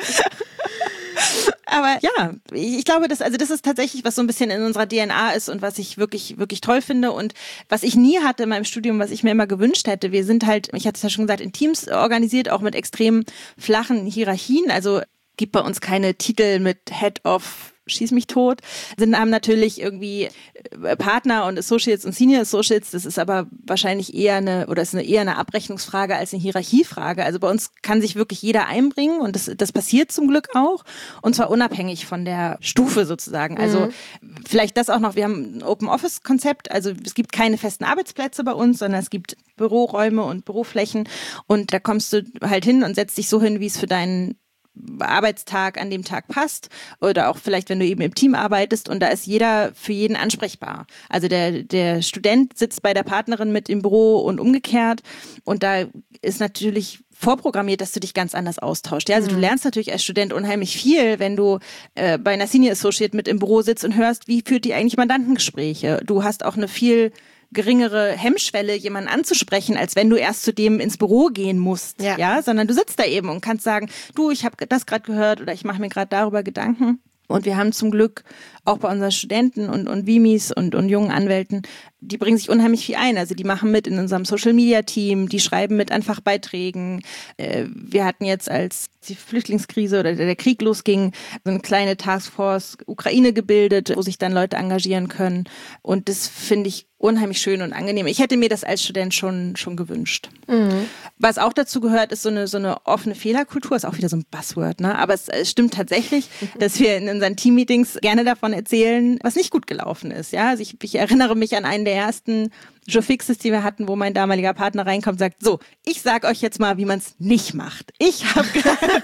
Aber ja, ich glaube, das, also das ist tatsächlich, was so ein bisschen in unserer D N A ist und was ich wirklich, wirklich toll finde und was ich nie hatte in meinem Studium, was ich mir immer gewünscht hätte. Wir sind halt, ich hatte es ja schon gesagt, in Teams organisiert, auch mit extrem flachen Hierarchien. Also gibt bei uns keine Titel mit Head of Schieß mich tot, sind haben natürlich irgendwie Partner und Associates und Senior Associates, das ist aber wahrscheinlich eher eine, oder ist eine, eher eine Abrechnungsfrage als eine Hierarchiefrage. Also bei uns kann sich wirklich jeder einbringen und das, das passiert zum Glück auch und zwar unabhängig von der Stufe sozusagen. Also mhm. vielleicht das auch noch, wir haben ein Open Office Konzept, also es gibt keine festen Arbeitsplätze bei uns, sondern es gibt Büroräume und Büroflächen und da kommst du halt hin und setzt dich so hin, wie es für deinen Arbeitstag an dem Tag passt oder auch vielleicht, wenn du eben im Team arbeitest und da ist jeder für jeden ansprechbar. Also der, der Student sitzt bei der Partnerin mit im Büro und umgekehrt und da ist natürlich vorprogrammiert, dass du dich ganz anders austauscht. Ja, also mhm. du lernst natürlich als Student unheimlich viel, wenn du äh, bei einer Senior Associate mit im Büro sitzt und hörst, wie führt die eigentlich Mandantengespräche. Du hast auch eine viel geringere Hemmschwelle, jemanden anzusprechen, als wenn du erst zu dem ins Büro gehen musst, ja, ja? Sondern du sitzt da eben und kannst sagen, du, ich habe das gerade gehört oder ich mache mir gerade darüber Gedanken. Und wir haben zum Glück auch bei unseren Studenten und, und Vimis und, und jungen Anwälten, die bringen sich unheimlich viel ein. Also die machen mit in unserem Social-Media-Team, die schreiben mit an Fachbeiträgen. Wir hatten jetzt, als die Flüchtlingskrise oder der Krieg losging, so eine kleine Taskforce Ukraine gebildet, wo sich dann Leute engagieren können. Und das finde ich unheimlich schön und angenehm. Ich hätte mir das als Student schon schon gewünscht. Mhm. Was auch dazu gehört, ist so eine so eine offene Fehlerkultur. Ist auch wieder so ein Buzzword, ne? Aber es, es stimmt tatsächlich, dass wir in unseren Teammeetings gerne davon erzählen, was nicht gut gelaufen ist. Ja, also ich, ich erinnere mich an einen der ersten Joe-Fixes, die wir hatten, wo mein damaliger Partner reinkommt und sagt, so, ich sag euch jetzt mal, wie man es nicht macht. Ich habe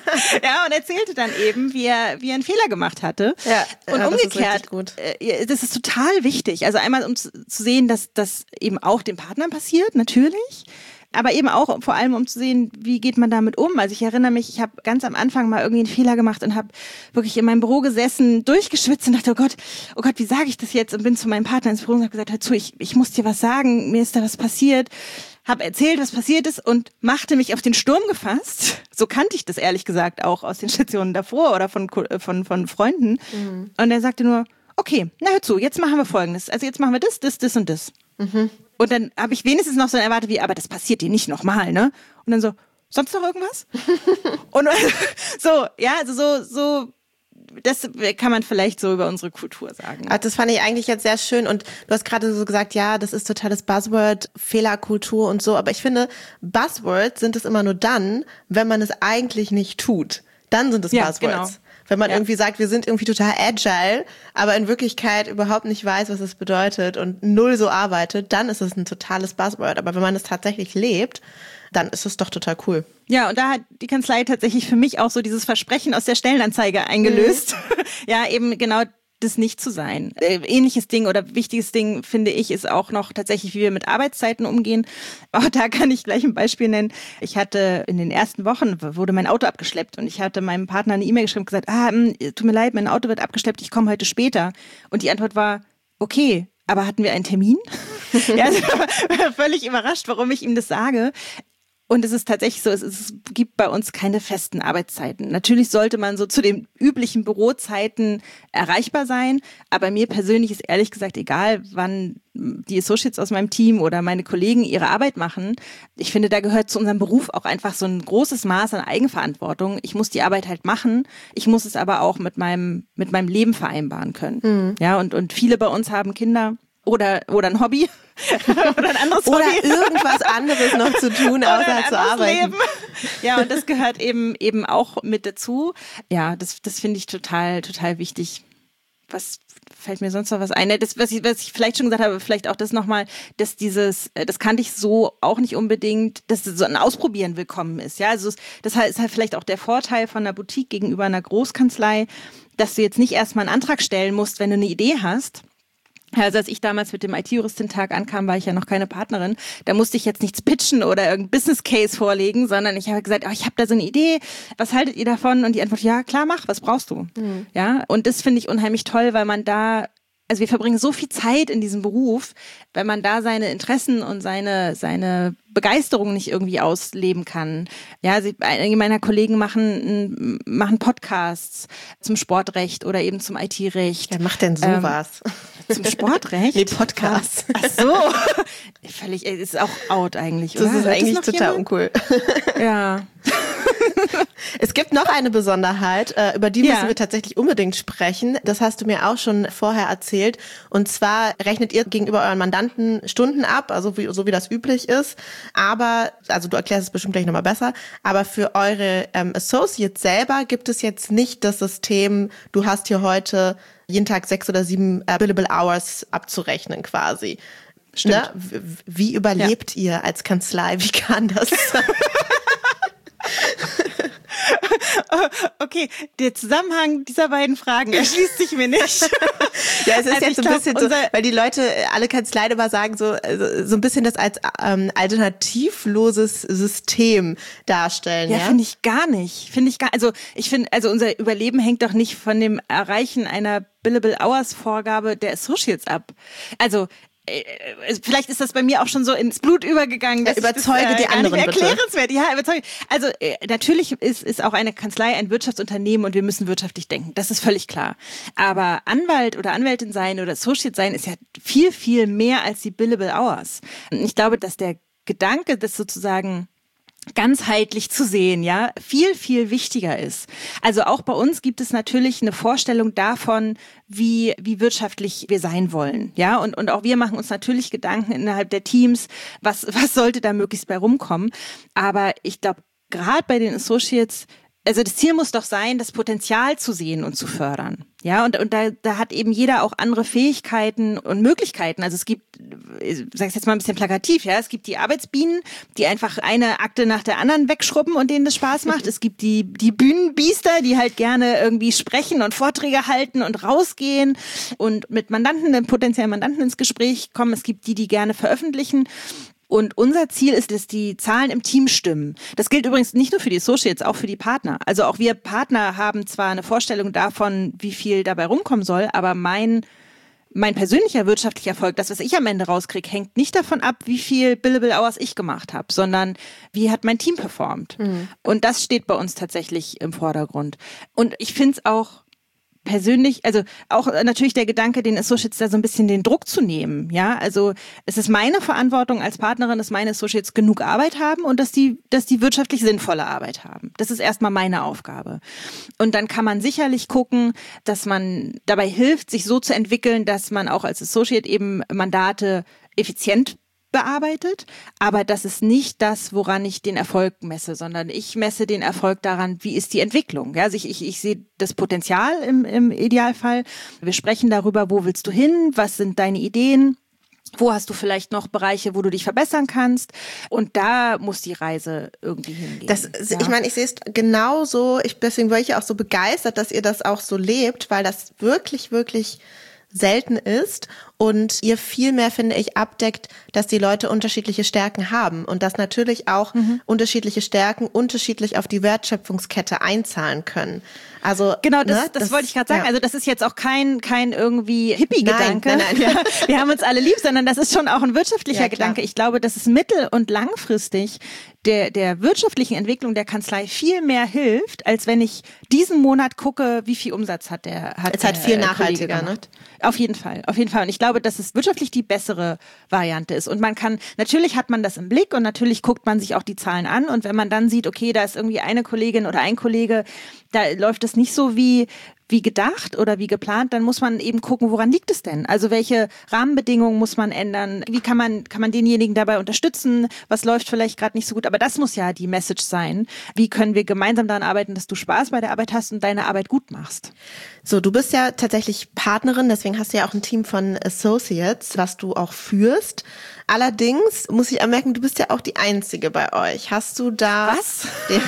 ja und erzählte dann eben, wie er wie er einen Fehler gemacht hatte. Ja, und ja, umgekehrt, das ist, äh, das ist total wichtig. Also einmal, um zu, zu sehen, dass das eben auch den Partnern passiert, natürlich. Aber eben auch vor allem, um zu sehen, wie geht man damit um. Also ich erinnere mich, ich habe ganz am Anfang mal irgendwie einen Fehler gemacht und habe wirklich in meinem Büro gesessen, durchgeschwitzt und dachte, oh Gott, oh Gott, wie sage ich das jetzt? Und bin zu meinem Partner ins Büro und habe gesagt, hör zu, ich, ich muss dir was sagen, mir ist da was passiert. Habe erzählt, was passiert ist und machte mich auf den Sturm gefasst. So kannte ich das ehrlich gesagt auch aus den Stationen davor oder von, von, von Freunden. Mhm. Und er sagte nur, okay, na hör zu, jetzt machen wir Folgendes. Also jetzt machen wir das, das, das und das. Mhm. Und dann habe ich wenigstens noch so erwartet wie, aber das passiert dir nicht nochmal, ne? Und dann so, sonst noch irgendwas? Und so, ja, also so, so, das kann man vielleicht so über unsere Kultur sagen. Ach, das fand ich eigentlich jetzt sehr schön und du hast gerade so gesagt, ja, das ist totales Buzzword, Fehlerkultur und so, aber ich finde, Buzzwords sind es immer nur dann, wenn man es eigentlich nicht tut. Dann sind es ja, Buzzwords. Genau. Wenn man ja. irgendwie sagt, wir sind irgendwie total agile, aber in Wirklichkeit überhaupt nicht weiß, was es bedeutet und null so arbeitet, dann ist es ein totales Buzzword. Aber wenn man es tatsächlich lebt, dann ist es doch total cool. Ja, und da hat die Kanzlei tatsächlich für mich auch so dieses Versprechen aus der Stellenanzeige eingelöst. Mhm. Ja, eben genau das nicht zu sein. Äh, ähnliches Ding oder wichtiges Ding, finde ich, ist auch noch tatsächlich, wie wir mit Arbeitszeiten umgehen. Auch da kann ich gleich ein Beispiel nennen. Ich hatte in den ersten Wochen, wurde mein Auto abgeschleppt und ich hatte meinem Partner eine E-Mail geschrieben und gesagt, ah, tut mir leid, mein Auto wird abgeschleppt, ich komme heute später. Und die Antwort war, okay, aber hatten wir einen Termin? Ja, also ich war völlig überrascht, warum ich ihm das sage. Und es ist tatsächlich so, es, es gibt bei uns keine festen Arbeitszeiten. Natürlich sollte man so zu den üblichen Bürozeiten erreichbar sein, aber mir persönlich ist ehrlich gesagt egal, wann die Associates aus meinem Team oder meine Kollegen ihre Arbeit machen. Ich finde, da gehört zu unserem Beruf auch einfach so ein großes Maß an Eigenverantwortung. Ich muss die Arbeit halt machen, ich muss es aber auch mit meinem mit meinem Leben vereinbaren können. Mhm. Ja, und und viele bei uns haben Kinder. Oder, oder ein Hobby. Oder ein anderes Oder Hobby. irgendwas anderes noch zu tun, außer zu arbeiten. Leben. Ja, und das gehört eben, eben auch mit dazu. Ja, das, das finde ich total, total wichtig. Was fällt mir sonst noch was ein? Das, was ich, was ich vielleicht schon gesagt habe, vielleicht auch das nochmal, dass dieses, das kannte ich so auch nicht unbedingt, dass so ein Ausprobieren willkommen ist. Ja, also das ist halt vielleicht auch der Vorteil von einer Boutique gegenüber einer Großkanzlei, dass du jetzt nicht erstmal einen Antrag stellen musst, wenn du eine Idee hast. Also als ich damals mit dem I T-Juristentag ankam, war ich ja noch keine Partnerin. Da musste ich jetzt nichts pitchen oder irgendein Business Case vorlegen, sondern ich habe gesagt, oh, ich habe da so eine Idee, was haltet ihr davon? Und die Antwort, ja klar, mach, was brauchst du? Mhm. Ja, und das finde ich unheimlich toll, weil man da, also wir verbringen so viel Zeit in diesem Beruf, wenn man da seine Interessen und seine seine Begeisterung nicht irgendwie ausleben kann. Ja, sie, einige meiner Kollegen machen machen Podcasts zum Sportrecht oder eben zum I T-Recht. Wer macht denn sowas? Ähm, zum Sportrecht? Nee, Podcasts. Ach so. Völlig, ist auch out eigentlich, oder? Das ist Hört eigentlich das total jemand? Uncool. Ja. Es gibt noch eine Besonderheit, über die müssen ja. wir tatsächlich unbedingt sprechen. Das hast du mir auch schon vorher erzählt. Und zwar rechnet ihr gegenüber euren Mandanten Stunden ab, also wie, so wie das üblich ist. Aber, also du erklärst es bestimmt gleich nochmal besser, aber für eure ähm, Associates selber gibt es jetzt nicht das System, du hast hier heute jeden Tag sechs oder sieben äh, billable hours abzurechnen quasi. Stimmt. Ne? Wie überlebt ja. ihr als Kanzlei? Wie kann das sein? Okay, der Zusammenhang dieser beiden Fragen erschließt sich mir nicht. Ja, es ist also jetzt so ein glaub, bisschen so, weil die Leute, alle Kanzleien immer sagen, so, so ein bisschen das als ähm, alternativloses System darstellen. Ja, ja? finde ich gar nicht. Finde ich gar, also ich finde, also unser Überleben hängt doch nicht von dem Erreichen einer Billable Hours Vorgabe der Associates ab. Also vielleicht ist das bei mir auch schon so ins Blut übergegangen. Dass ja, überzeuge das, äh, die anderen bitte. Erklärenswert. Ja, überzeuge. Also äh, natürlich ist, ist auch eine Kanzlei ein Wirtschaftsunternehmen und wir müssen wirtschaftlich denken. Das ist völlig klar. Aber Anwalt oder Anwältin sein oder Associate sein ist ja viel, viel mehr als die Billable Hours. Ich glaube, dass der Gedanke, das sozusagen ganzheitlich zu sehen, ja, viel, viel wichtiger ist. Also auch bei uns gibt es natürlich eine Vorstellung davon, wie, wie wirtschaftlich wir sein wollen, ja, und, und auch wir machen uns natürlich Gedanken innerhalb der Teams, was, was sollte da möglichst bei rumkommen. Aber ich glaube, gerade bei den Associates, also das Ziel muss doch sein, das Potenzial zu sehen und zu fördern. Ja, und, und da, da hat eben jeder auch andere Fähigkeiten und Möglichkeiten. Also es gibt, ich sage es jetzt mal ein bisschen plakativ, ja, es gibt die Arbeitsbienen, die einfach eine Akte nach der anderen wegschrubben und denen das Spaß macht. Es gibt die, die Bühnenbiester, die halt gerne irgendwie sprechen und Vorträge halten und rausgehen und mit Mandanten, potenziellen Mandanten ins Gespräch kommen. Es gibt die, die gerne veröffentlichen. Und unser Ziel ist, dass die Zahlen im Team stimmen. Das gilt übrigens nicht nur für die Associates, auch für die Partner. Also auch wir Partner haben zwar eine Vorstellung davon, wie viel dabei rumkommen soll, aber mein Mein persönlicher wirtschaftlicher Erfolg, das, was ich am Ende rauskriege, hängt nicht davon ab, wie viel Billable Hours ich gemacht habe, sondern wie hat mein Team performt. Mhm. Und das steht bei uns tatsächlich im Vordergrund. Und ich finde es auch persönlich, also auch natürlich der Gedanke, den Associates da so ein bisschen den Druck zu nehmen, ja, also es ist meine Verantwortung als Partnerin, dass meine Associates genug Arbeit haben und dass die, dass die wirtschaftlich sinnvolle Arbeit haben. Das ist erstmal meine Aufgabe. Und dann kann man sicherlich gucken, dass man dabei hilft, sich so zu entwickeln, dass man auch als Associate eben Mandate effizient bearbeitet, aber das ist nicht das, woran ich den Erfolg messe, sondern ich messe den Erfolg daran, wie ist die Entwicklung. Ja, also ich, ich, ich sehe das Potenzial im, im Idealfall. Wir sprechen darüber, wo willst du hin, was sind deine Ideen, wo hast du vielleicht noch Bereiche, wo du dich verbessern kannst, und da muss die Reise irgendwie hingehen. Das, ja. Ich meine, ich sehe es genauso, ich, deswegen war ich auch so begeistert, dass ihr das auch so lebt, weil das wirklich, wirklich selten ist und ihr viel mehr, finde ich, abdeckt, dass die Leute unterschiedliche Stärken haben und dass natürlich auch mhm. unterschiedliche Stärken unterschiedlich auf die Wertschöpfungskette einzahlen können. Also genau, das, ne, das, das wollte ich gerade sagen. Ja. Also das ist jetzt auch kein kein irgendwie Hippie-Gedanke. Nein, nein, nein. Ja, wir haben uns alle lieb, sondern das ist schon auch ein wirtschaftlicher ja, Gedanke. Ich glaube, dass es mittel- und langfristig der der wirtschaftlichen Entwicklung der Kanzlei viel mehr hilft, als wenn ich diesen Monat gucke, wie viel Umsatz hat der hat Es hat viel nachhaltiger, ne? Auf jeden Fall, auf jeden Fall. Und ich glaube, dass es wirtschaftlich die bessere Variante ist. Und man kann, natürlich hat man das im Blick und natürlich guckt man sich auch die Zahlen an. Und wenn man dann sieht, okay, da ist irgendwie eine Kollegin oder ein Kollege, da läuft es nicht so wie wie gedacht oder wie geplant, dann muss man eben gucken, woran liegt es denn? Also welche Rahmenbedingungen muss man ändern? Wie kann man kann man denjenigen dabei unterstützen? Was läuft vielleicht gerade nicht so gut? Aber das muss ja die Message sein. Wie können wir gemeinsam daran arbeiten, dass du Spaß bei der Arbeit hast und deine Arbeit gut machst? So, du bist ja tatsächlich Partnerin, deswegen hast du ja auch ein Team von Associates, was du auch führst. Allerdings muss ich anmerken, du bist ja auch die Einzige bei euch. Hast du da... Was? Den,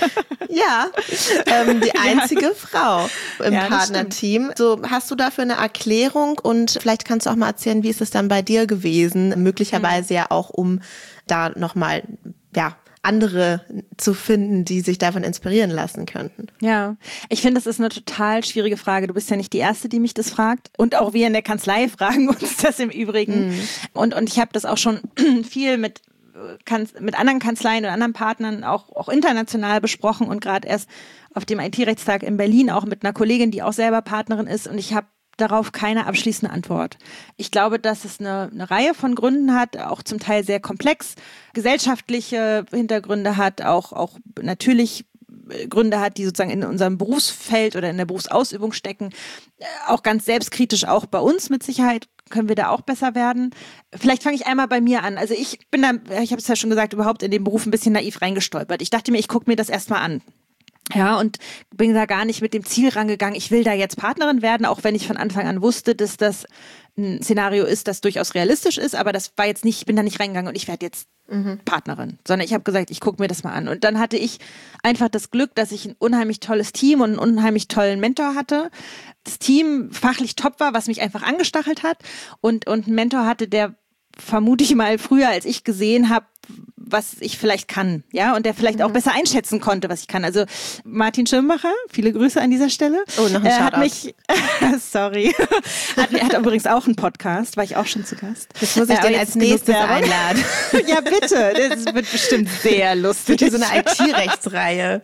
ja, ähm, die einzige ja. Frau im ja, Partnerteam. So, hast du dafür eine Erklärung und vielleicht kannst du auch mal erzählen, wie ist es dann bei dir gewesen? Möglicherweise mhm. ja auch, um da nochmal, ja, andere zu finden, die sich davon inspirieren lassen könnten. Ja, ich finde, das ist eine total schwierige Frage. Du bist ja nicht die Erste, die mich das fragt. Und auch wir in der Kanzlei fragen uns das im Übrigen. Mhm. Und, und ich habe das auch schon viel mit, mit anderen Kanzleien und anderen Partnern auch, auch international besprochen und gerade erst auf dem I T-Rechtstag in Berlin auch mit einer Kollegin, die auch selber Partnerin ist. Und ich habe darauf keine abschließende Antwort. Ich glaube, dass es eine, eine Reihe von Gründen hat, auch zum Teil sehr komplex, gesellschaftliche Hintergründe hat, auch, auch natürlich Gründe hat, die sozusagen in unserem Berufsfeld oder in der Berufsausübung stecken. Auch ganz selbstkritisch, auch bei uns mit Sicherheit können wir da auch besser werden. Vielleicht fange ich einmal bei mir an. Also ich bin da, ich habe es ja schon gesagt, überhaupt in den Beruf ein bisschen naiv reingestolpert. Ich dachte mir, ich gucke mir das erstmal an. Ja, und bin da gar nicht mit dem Ziel rangegangen, ich will da jetzt Partnerin werden, auch wenn ich von Anfang an wusste, dass das ein Szenario ist, das durchaus realistisch ist, aber das war jetzt nicht, ich bin da nicht reingegangen und ich werde jetzt mhm. Partnerin, sondern ich habe gesagt, ich gucke mir das mal an. Und dann hatte ich einfach das Glück, dass ich ein unheimlich tolles Team und einen unheimlich tollen Mentor hatte. Das Team fachlich top war, was mich einfach angestachelt hat, und, und einen Mentor hatte, der vermute ich mal früher, als ich gesehen habe, was ich vielleicht kann, ja, und der vielleicht mhm. auch besser einschätzen konnte, was ich kann. Also Martin Schirmbacher, viele Grüße an dieser Stelle. Oh, noch ein äh, Shoutout. Hat mich, sorry, hat, er hat übrigens auch einen Podcast, war ich auch schon zu Gast. Das muss ich äh, den als nächstes einladen. Ja, bitte, das wird bestimmt sehr lustig. Für so eine I T-Rechtsreihe.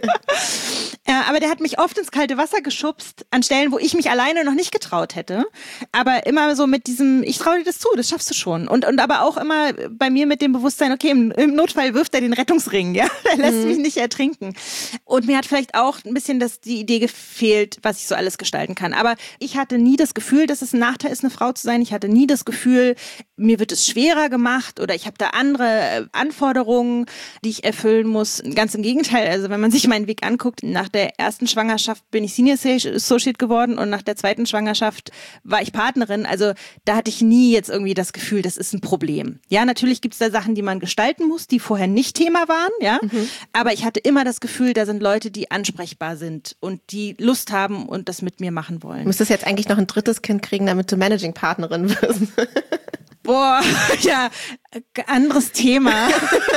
Ja, aber der hat mich oft ins kalte Wasser geschubst, an Stellen, wo ich mich alleine noch nicht getraut hätte. Aber immer so mit diesem, ich traue dir das zu, das schaffst du schon. Und, und aber auch immer bei mir mit dem Bewusstsein, okay, im, im Notfall wirft er den Rettungsring, ja, er lässt mhm. mich nicht ertrinken. Und mir hat vielleicht auch ein bisschen das, die Idee gefehlt, was ich so alles gestalten kann. Aber ich hatte nie das Gefühl, dass es ein Nachteil ist, eine Frau zu sein. Ich hatte nie das Gefühl, mir wird es schwerer gemacht oder ich habe da andere Anforderungen, die ich erfüllen muss. Ganz im Gegenteil, also wenn man sich meinen Weg anguckt, nach der ersten Schwangerschaft bin ich Senior Associate geworden und nach der zweiten Schwangerschaft war ich Partnerin. Also da hatte ich nie jetzt irgendwie das Gefühl, das ist ein Problem. Ja, natürlich gibt es da Sachen, die man gestalten muss, die vorher nicht Thema waren, ja. Mhm. Aber ich hatte immer das Gefühl, da sind Leute, die ansprechbar sind und die Lust haben und das mit mir machen wollen. Du müsstest jetzt eigentlich noch ein drittes Kind kriegen, damit du Managing-Partnerin wirst. Boah, ja, anderes Thema.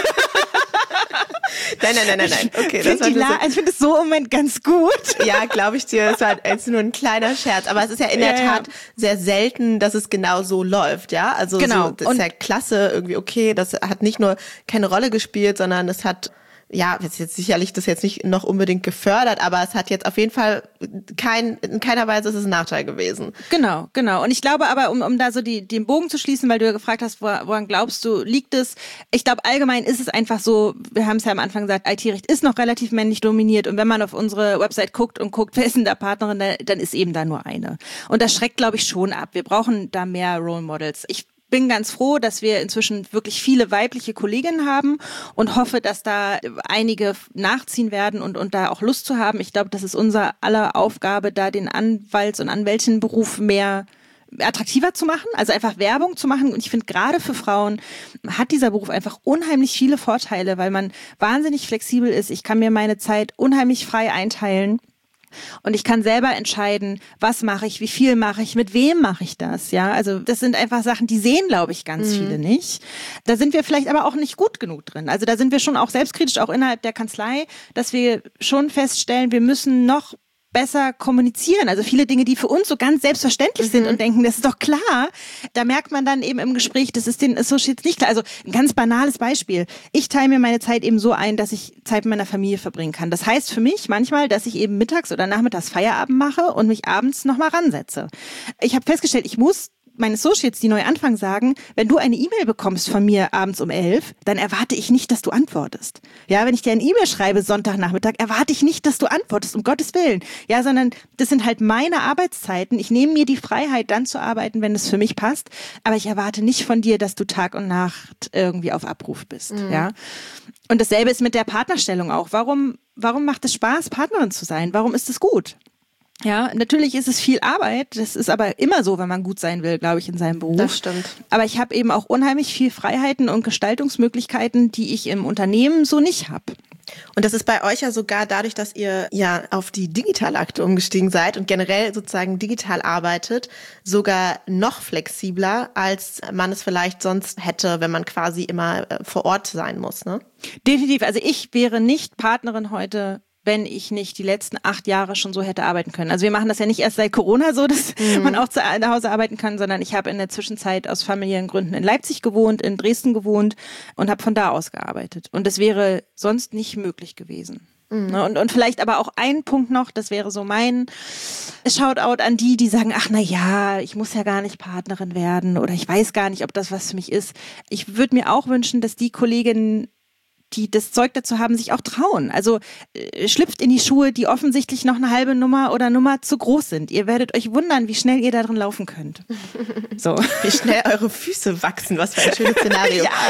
Nein, nein, nein, nein, nein. Okay, ich das war finde so. La- ich find es so im Moment ganz gut. Ja, glaube ich dir. Das war jetzt nur ein kleiner Scherz. Aber es ist ja in der Ja, Tat ja. sehr selten, dass es genau so läuft, ja? Also Genau. so, das Und- ist ja klasse, irgendwie okay. Das hat nicht nur keine Rolle gespielt, sondern es hat, ja, jetzt, jetzt sicherlich das jetzt nicht noch unbedingt gefördert, aber es hat jetzt auf jeden Fall kein, in keiner Weise ist es ein Nachteil gewesen. Genau, genau. Und ich glaube aber, um, um da so die, den Bogen zu schließen, weil du ja gefragt hast, wo, woran glaubst du, liegt es? Ich glaube, allgemein ist es einfach so, wir haben es ja am Anfang gesagt, I T-Recht ist noch relativ männlich dominiert und wenn man auf unsere Website guckt und guckt, wer ist denn da Partnerin, dann, dann ist eben da nur eine. Und das schreckt, glaube ich, schon ab. Wir brauchen da mehr Role Models. Ich bin ganz froh, dass wir inzwischen wirklich viele weibliche Kolleginnen haben und hoffe, dass da einige nachziehen werden und, und da auch Lust zu haben. Ich glaube, das ist unser aller Aufgabe, da den Anwalts- und Anwältinnenberuf mehr attraktiver zu machen, also einfach Werbung zu machen. Und ich finde, gerade für Frauen hat dieser Beruf einfach unheimlich viele Vorteile, weil man wahnsinnig flexibel ist. Ich kann mir meine Zeit unheimlich frei einteilen. Und ich kann selber entscheiden, was mache ich, wie viel mache ich, mit wem mache ich das, ja. Also das sind einfach Sachen, die sehen, glaube ich, ganz mhm. viele nicht. Da sind wir vielleicht aber auch nicht gut genug drin. Also da sind wir schon auch selbstkritisch, auch innerhalb der Kanzlei, dass wir schon feststellen, wir müssen noch besser kommunizieren. Also viele Dinge, die für uns so ganz selbstverständlich mhm. sind und denken, das ist doch klar. Da merkt man dann eben im Gespräch, das ist den Associates nicht klar. Also ein ganz banales Beispiel. Ich teile mir meine Zeit eben so ein, dass ich Zeit mit meiner Familie verbringen kann. Das heißt für mich manchmal, dass ich eben mittags oder nachmittags Feierabend mache und mich abends nochmal ransetze. Ich habe festgestellt, ich muss meine Associates, die neu anfangen, sagen, wenn du eine E-Mail bekommst von mir abends um elf, dann erwarte ich nicht, dass du antwortest. Ja, wenn ich dir eine E-Mail schreibe Sonntagnachmittag, erwarte ich nicht, dass du antwortest, um Gottes Willen. Ja, sondern das sind halt meine Arbeitszeiten. Ich nehme mir die Freiheit, dann zu arbeiten, wenn es für mich passt. Aber ich erwarte nicht von dir, dass du Tag und Nacht irgendwie auf Abruf bist. Mhm. Ja. Und dasselbe ist mit der Partnerstellung auch. Warum, warum macht es Spaß, Partnerin zu sein? Warum ist es gut? Ja, natürlich ist es viel Arbeit, das ist aber immer so, wenn man gut sein will, glaube ich, in seinem Beruf. Das stimmt. Aber ich habe eben auch unheimlich viel Freiheiten und Gestaltungsmöglichkeiten, die ich im Unternehmen so nicht habe. Und das ist bei euch ja sogar dadurch, dass ihr ja auf die digitale Akte umgestiegen seid und generell sozusagen digital arbeitet, sogar noch flexibler, als man es vielleicht sonst hätte, wenn man quasi immer vor Ort sein muss, ne? Definitiv. Also ich wäre nicht Partnerin heute, wenn ich nicht die letzten acht Jahre schon so hätte arbeiten können. Also wir machen das ja nicht erst seit Corona so, dass mhm. man auch zu Hause arbeiten kann, sondern ich habe in der Zwischenzeit aus familiären Gründen in Leipzig gewohnt, in Dresden gewohnt und habe von da aus gearbeitet. Und das wäre sonst nicht möglich gewesen. Mhm. Und, und vielleicht aber auch ein Punkt noch, das wäre so mein Shoutout an die, die sagen, ach na ja, ich muss ja gar nicht Partnerin werden oder ich weiß gar nicht, ob das was für mich ist. Ich würde mir auch wünschen, dass die Kolleginnen, die das Zeug dazu haben, sich auch trauen. Also äh, schlüpft in die Schuhe, die offensichtlich noch eine halbe Nummer oder Nummer zu groß sind. Ihr werdet euch wundern, wie schnell ihr da drin laufen könnt. So. Wie schnell eure Füße wachsen, was für ein schönes Szenario. Ja.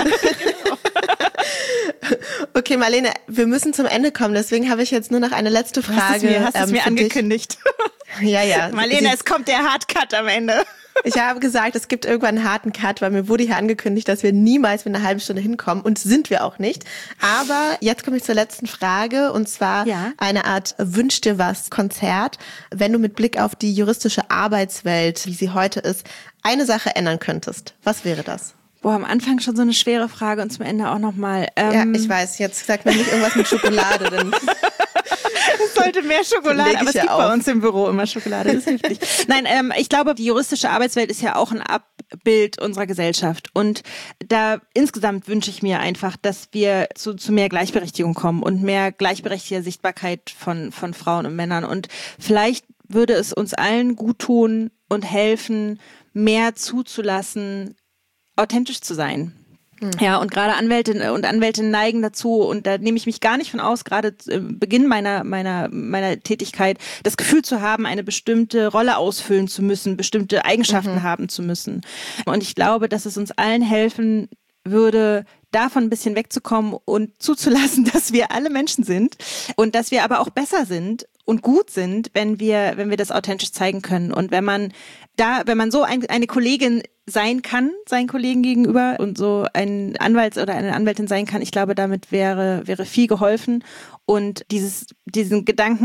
Okay, Marlene, wir müssen zum Ende kommen, deswegen habe ich jetzt nur noch eine letzte Frage. Hast du es mir, hast ähm, es mir angekündigt? Ja, ja. Marlene, Sie, es kommt der Hardcut am Ende. Ich habe gesagt, es gibt irgendwann einen harten Cut, weil mir wurde hier angekündigt, dass wir niemals mit einer halben Stunde hinkommen und sind wir auch nicht. Aber jetzt komme ich zur letzten Frage und zwar ja. eine Art Wünsch dir was Konzert. Wenn du mit Blick auf die juristische Arbeitswelt, wie sie heute ist, eine Sache ändern könntest, was wäre das? Boah, am Anfang schon so eine schwere Frage und zum Ende auch nochmal. Ähm, ja, ich weiß, jetzt sagt man nicht irgendwas mit Schokolade, denn es sollte mehr Schokolade, aber es ja gibt auf. bei uns im Büro immer Schokolade, das hilft nicht. Nein, ähm, ich glaube, die juristische Arbeitswelt ist ja auch ein Abbild unserer Gesellschaft und da insgesamt wünsche ich mir einfach, dass wir zu, zu mehr Gleichberechtigung kommen und mehr gleichberechtigter Sichtbarkeit von, von Frauen und Männern und vielleicht würde es uns allen gut tun und helfen, mehr zuzulassen, authentisch zu sein. Hm. Ja, und gerade Anwältinnen und Anwältinnen neigen dazu, und da nehme ich mich gar nicht von aus, gerade zu Beginn meiner, meiner, meiner Tätigkeit, das Gefühl zu haben, eine bestimmte Rolle ausfüllen zu müssen, bestimmte Eigenschaften mhm. haben zu müssen. Und ich glaube, dass es uns allen helfen würde, davon ein bisschen wegzukommen und zuzulassen, dass wir alle Menschen sind und dass wir aber auch besser sind und gut sind, wenn wir, wenn wir das authentisch zeigen können. Und wenn man da, wenn man so ein, eine Kollegin sein kann, seinen Kollegen gegenüber und so ein Anwalt oder eine Anwältin sein kann, ich glaube, damit wäre, wäre viel geholfen. Und dieses, diesen Gedanken,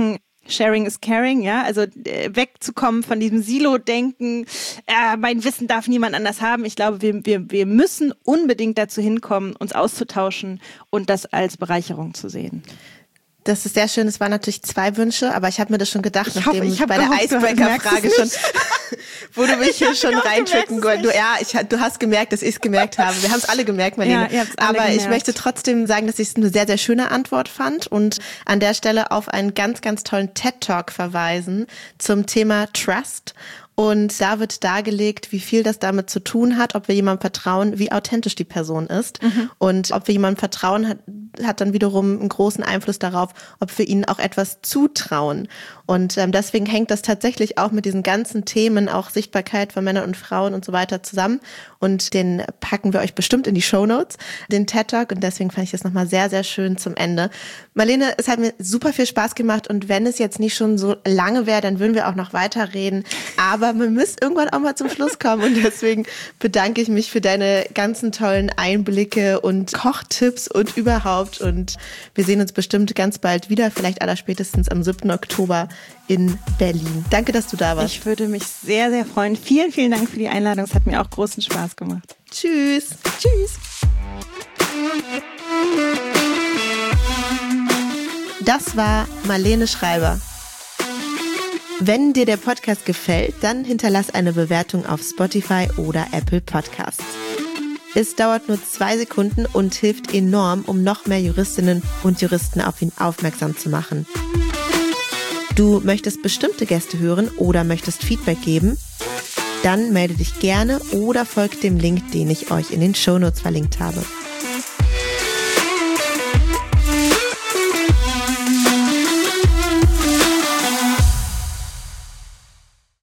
Sharing is caring, ja, also äh, wegzukommen von diesem Silo-Denken, äh, mein Wissen darf niemand anders haben. Ich glaube, wir, wir, wir müssen unbedingt dazu hinkommen, uns auszutauschen und das als Bereicherung zu sehen. Das ist sehr schön. Es waren natürlich zwei Wünsche, aber ich habe mir das schon gedacht, ich nachdem hoffe, ich bei der Icebreaker-Frage schon, wo du mich hier schon reintricken wolltest. Ja, ich, du hast gemerkt, dass ich es gemerkt habe. Wir haben es alle gemerkt, Marlene. Ja, alle aber gemerkt. Ich möchte trotzdem sagen, dass ich es eine sehr, sehr schöne Antwort fand und an der Stelle auf einen ganz, ganz tollen TED-Talk verweisen zum Thema Trust. Und da wird dargelegt, wie viel das damit zu tun hat, ob wir jemandem vertrauen, wie authentisch die Person ist. Mhm. Und ob wir jemandem vertrauen, hat, hat dann wiederum einen großen Einfluss darauf, ob wir ihnen auch etwas zutrauen. Und ähm, deswegen hängt das tatsächlich auch mit diesen ganzen Themen, auch Sichtbarkeit von Männern und Frauen und so weiter zusammen. Und den packen wir euch bestimmt in die Shownotes, den TED Talk. Und deswegen fand ich das nochmal sehr, sehr schön zum Ende. Marlene, es hat mir super viel Spaß gemacht. Und wenn es jetzt nicht schon so lange wäre, dann würden wir auch noch weiterreden. Aber man müsste irgendwann auch mal zum Schluss kommen. Und deswegen bedanke ich mich für deine ganzen tollen Einblicke und Kochtipps und überhaupt. Und wir sehen uns bestimmt ganz bald wieder, vielleicht allerspätestens am siebten Oktober in Berlin. Danke, dass du da warst. Ich würde mich sehr, sehr freuen. Vielen, vielen Dank für die Einladung. Es hat mir auch großen Spaß gemacht. Tschüss. Tschüss. Das war Marlene Schreiber. Wenn dir der Podcast gefällt, dann hinterlass eine Bewertung auf Spotify oder Apple Podcasts. Es dauert nur zwei Sekunden und hilft enorm, um noch mehr Juristinnen und Juristen auf ihn aufmerksam zu machen. Du möchtest bestimmte Gäste hören oder möchtest Feedback geben? Dann melde dich gerne oder folgt dem Link, den ich euch in den Shownotes verlinkt habe.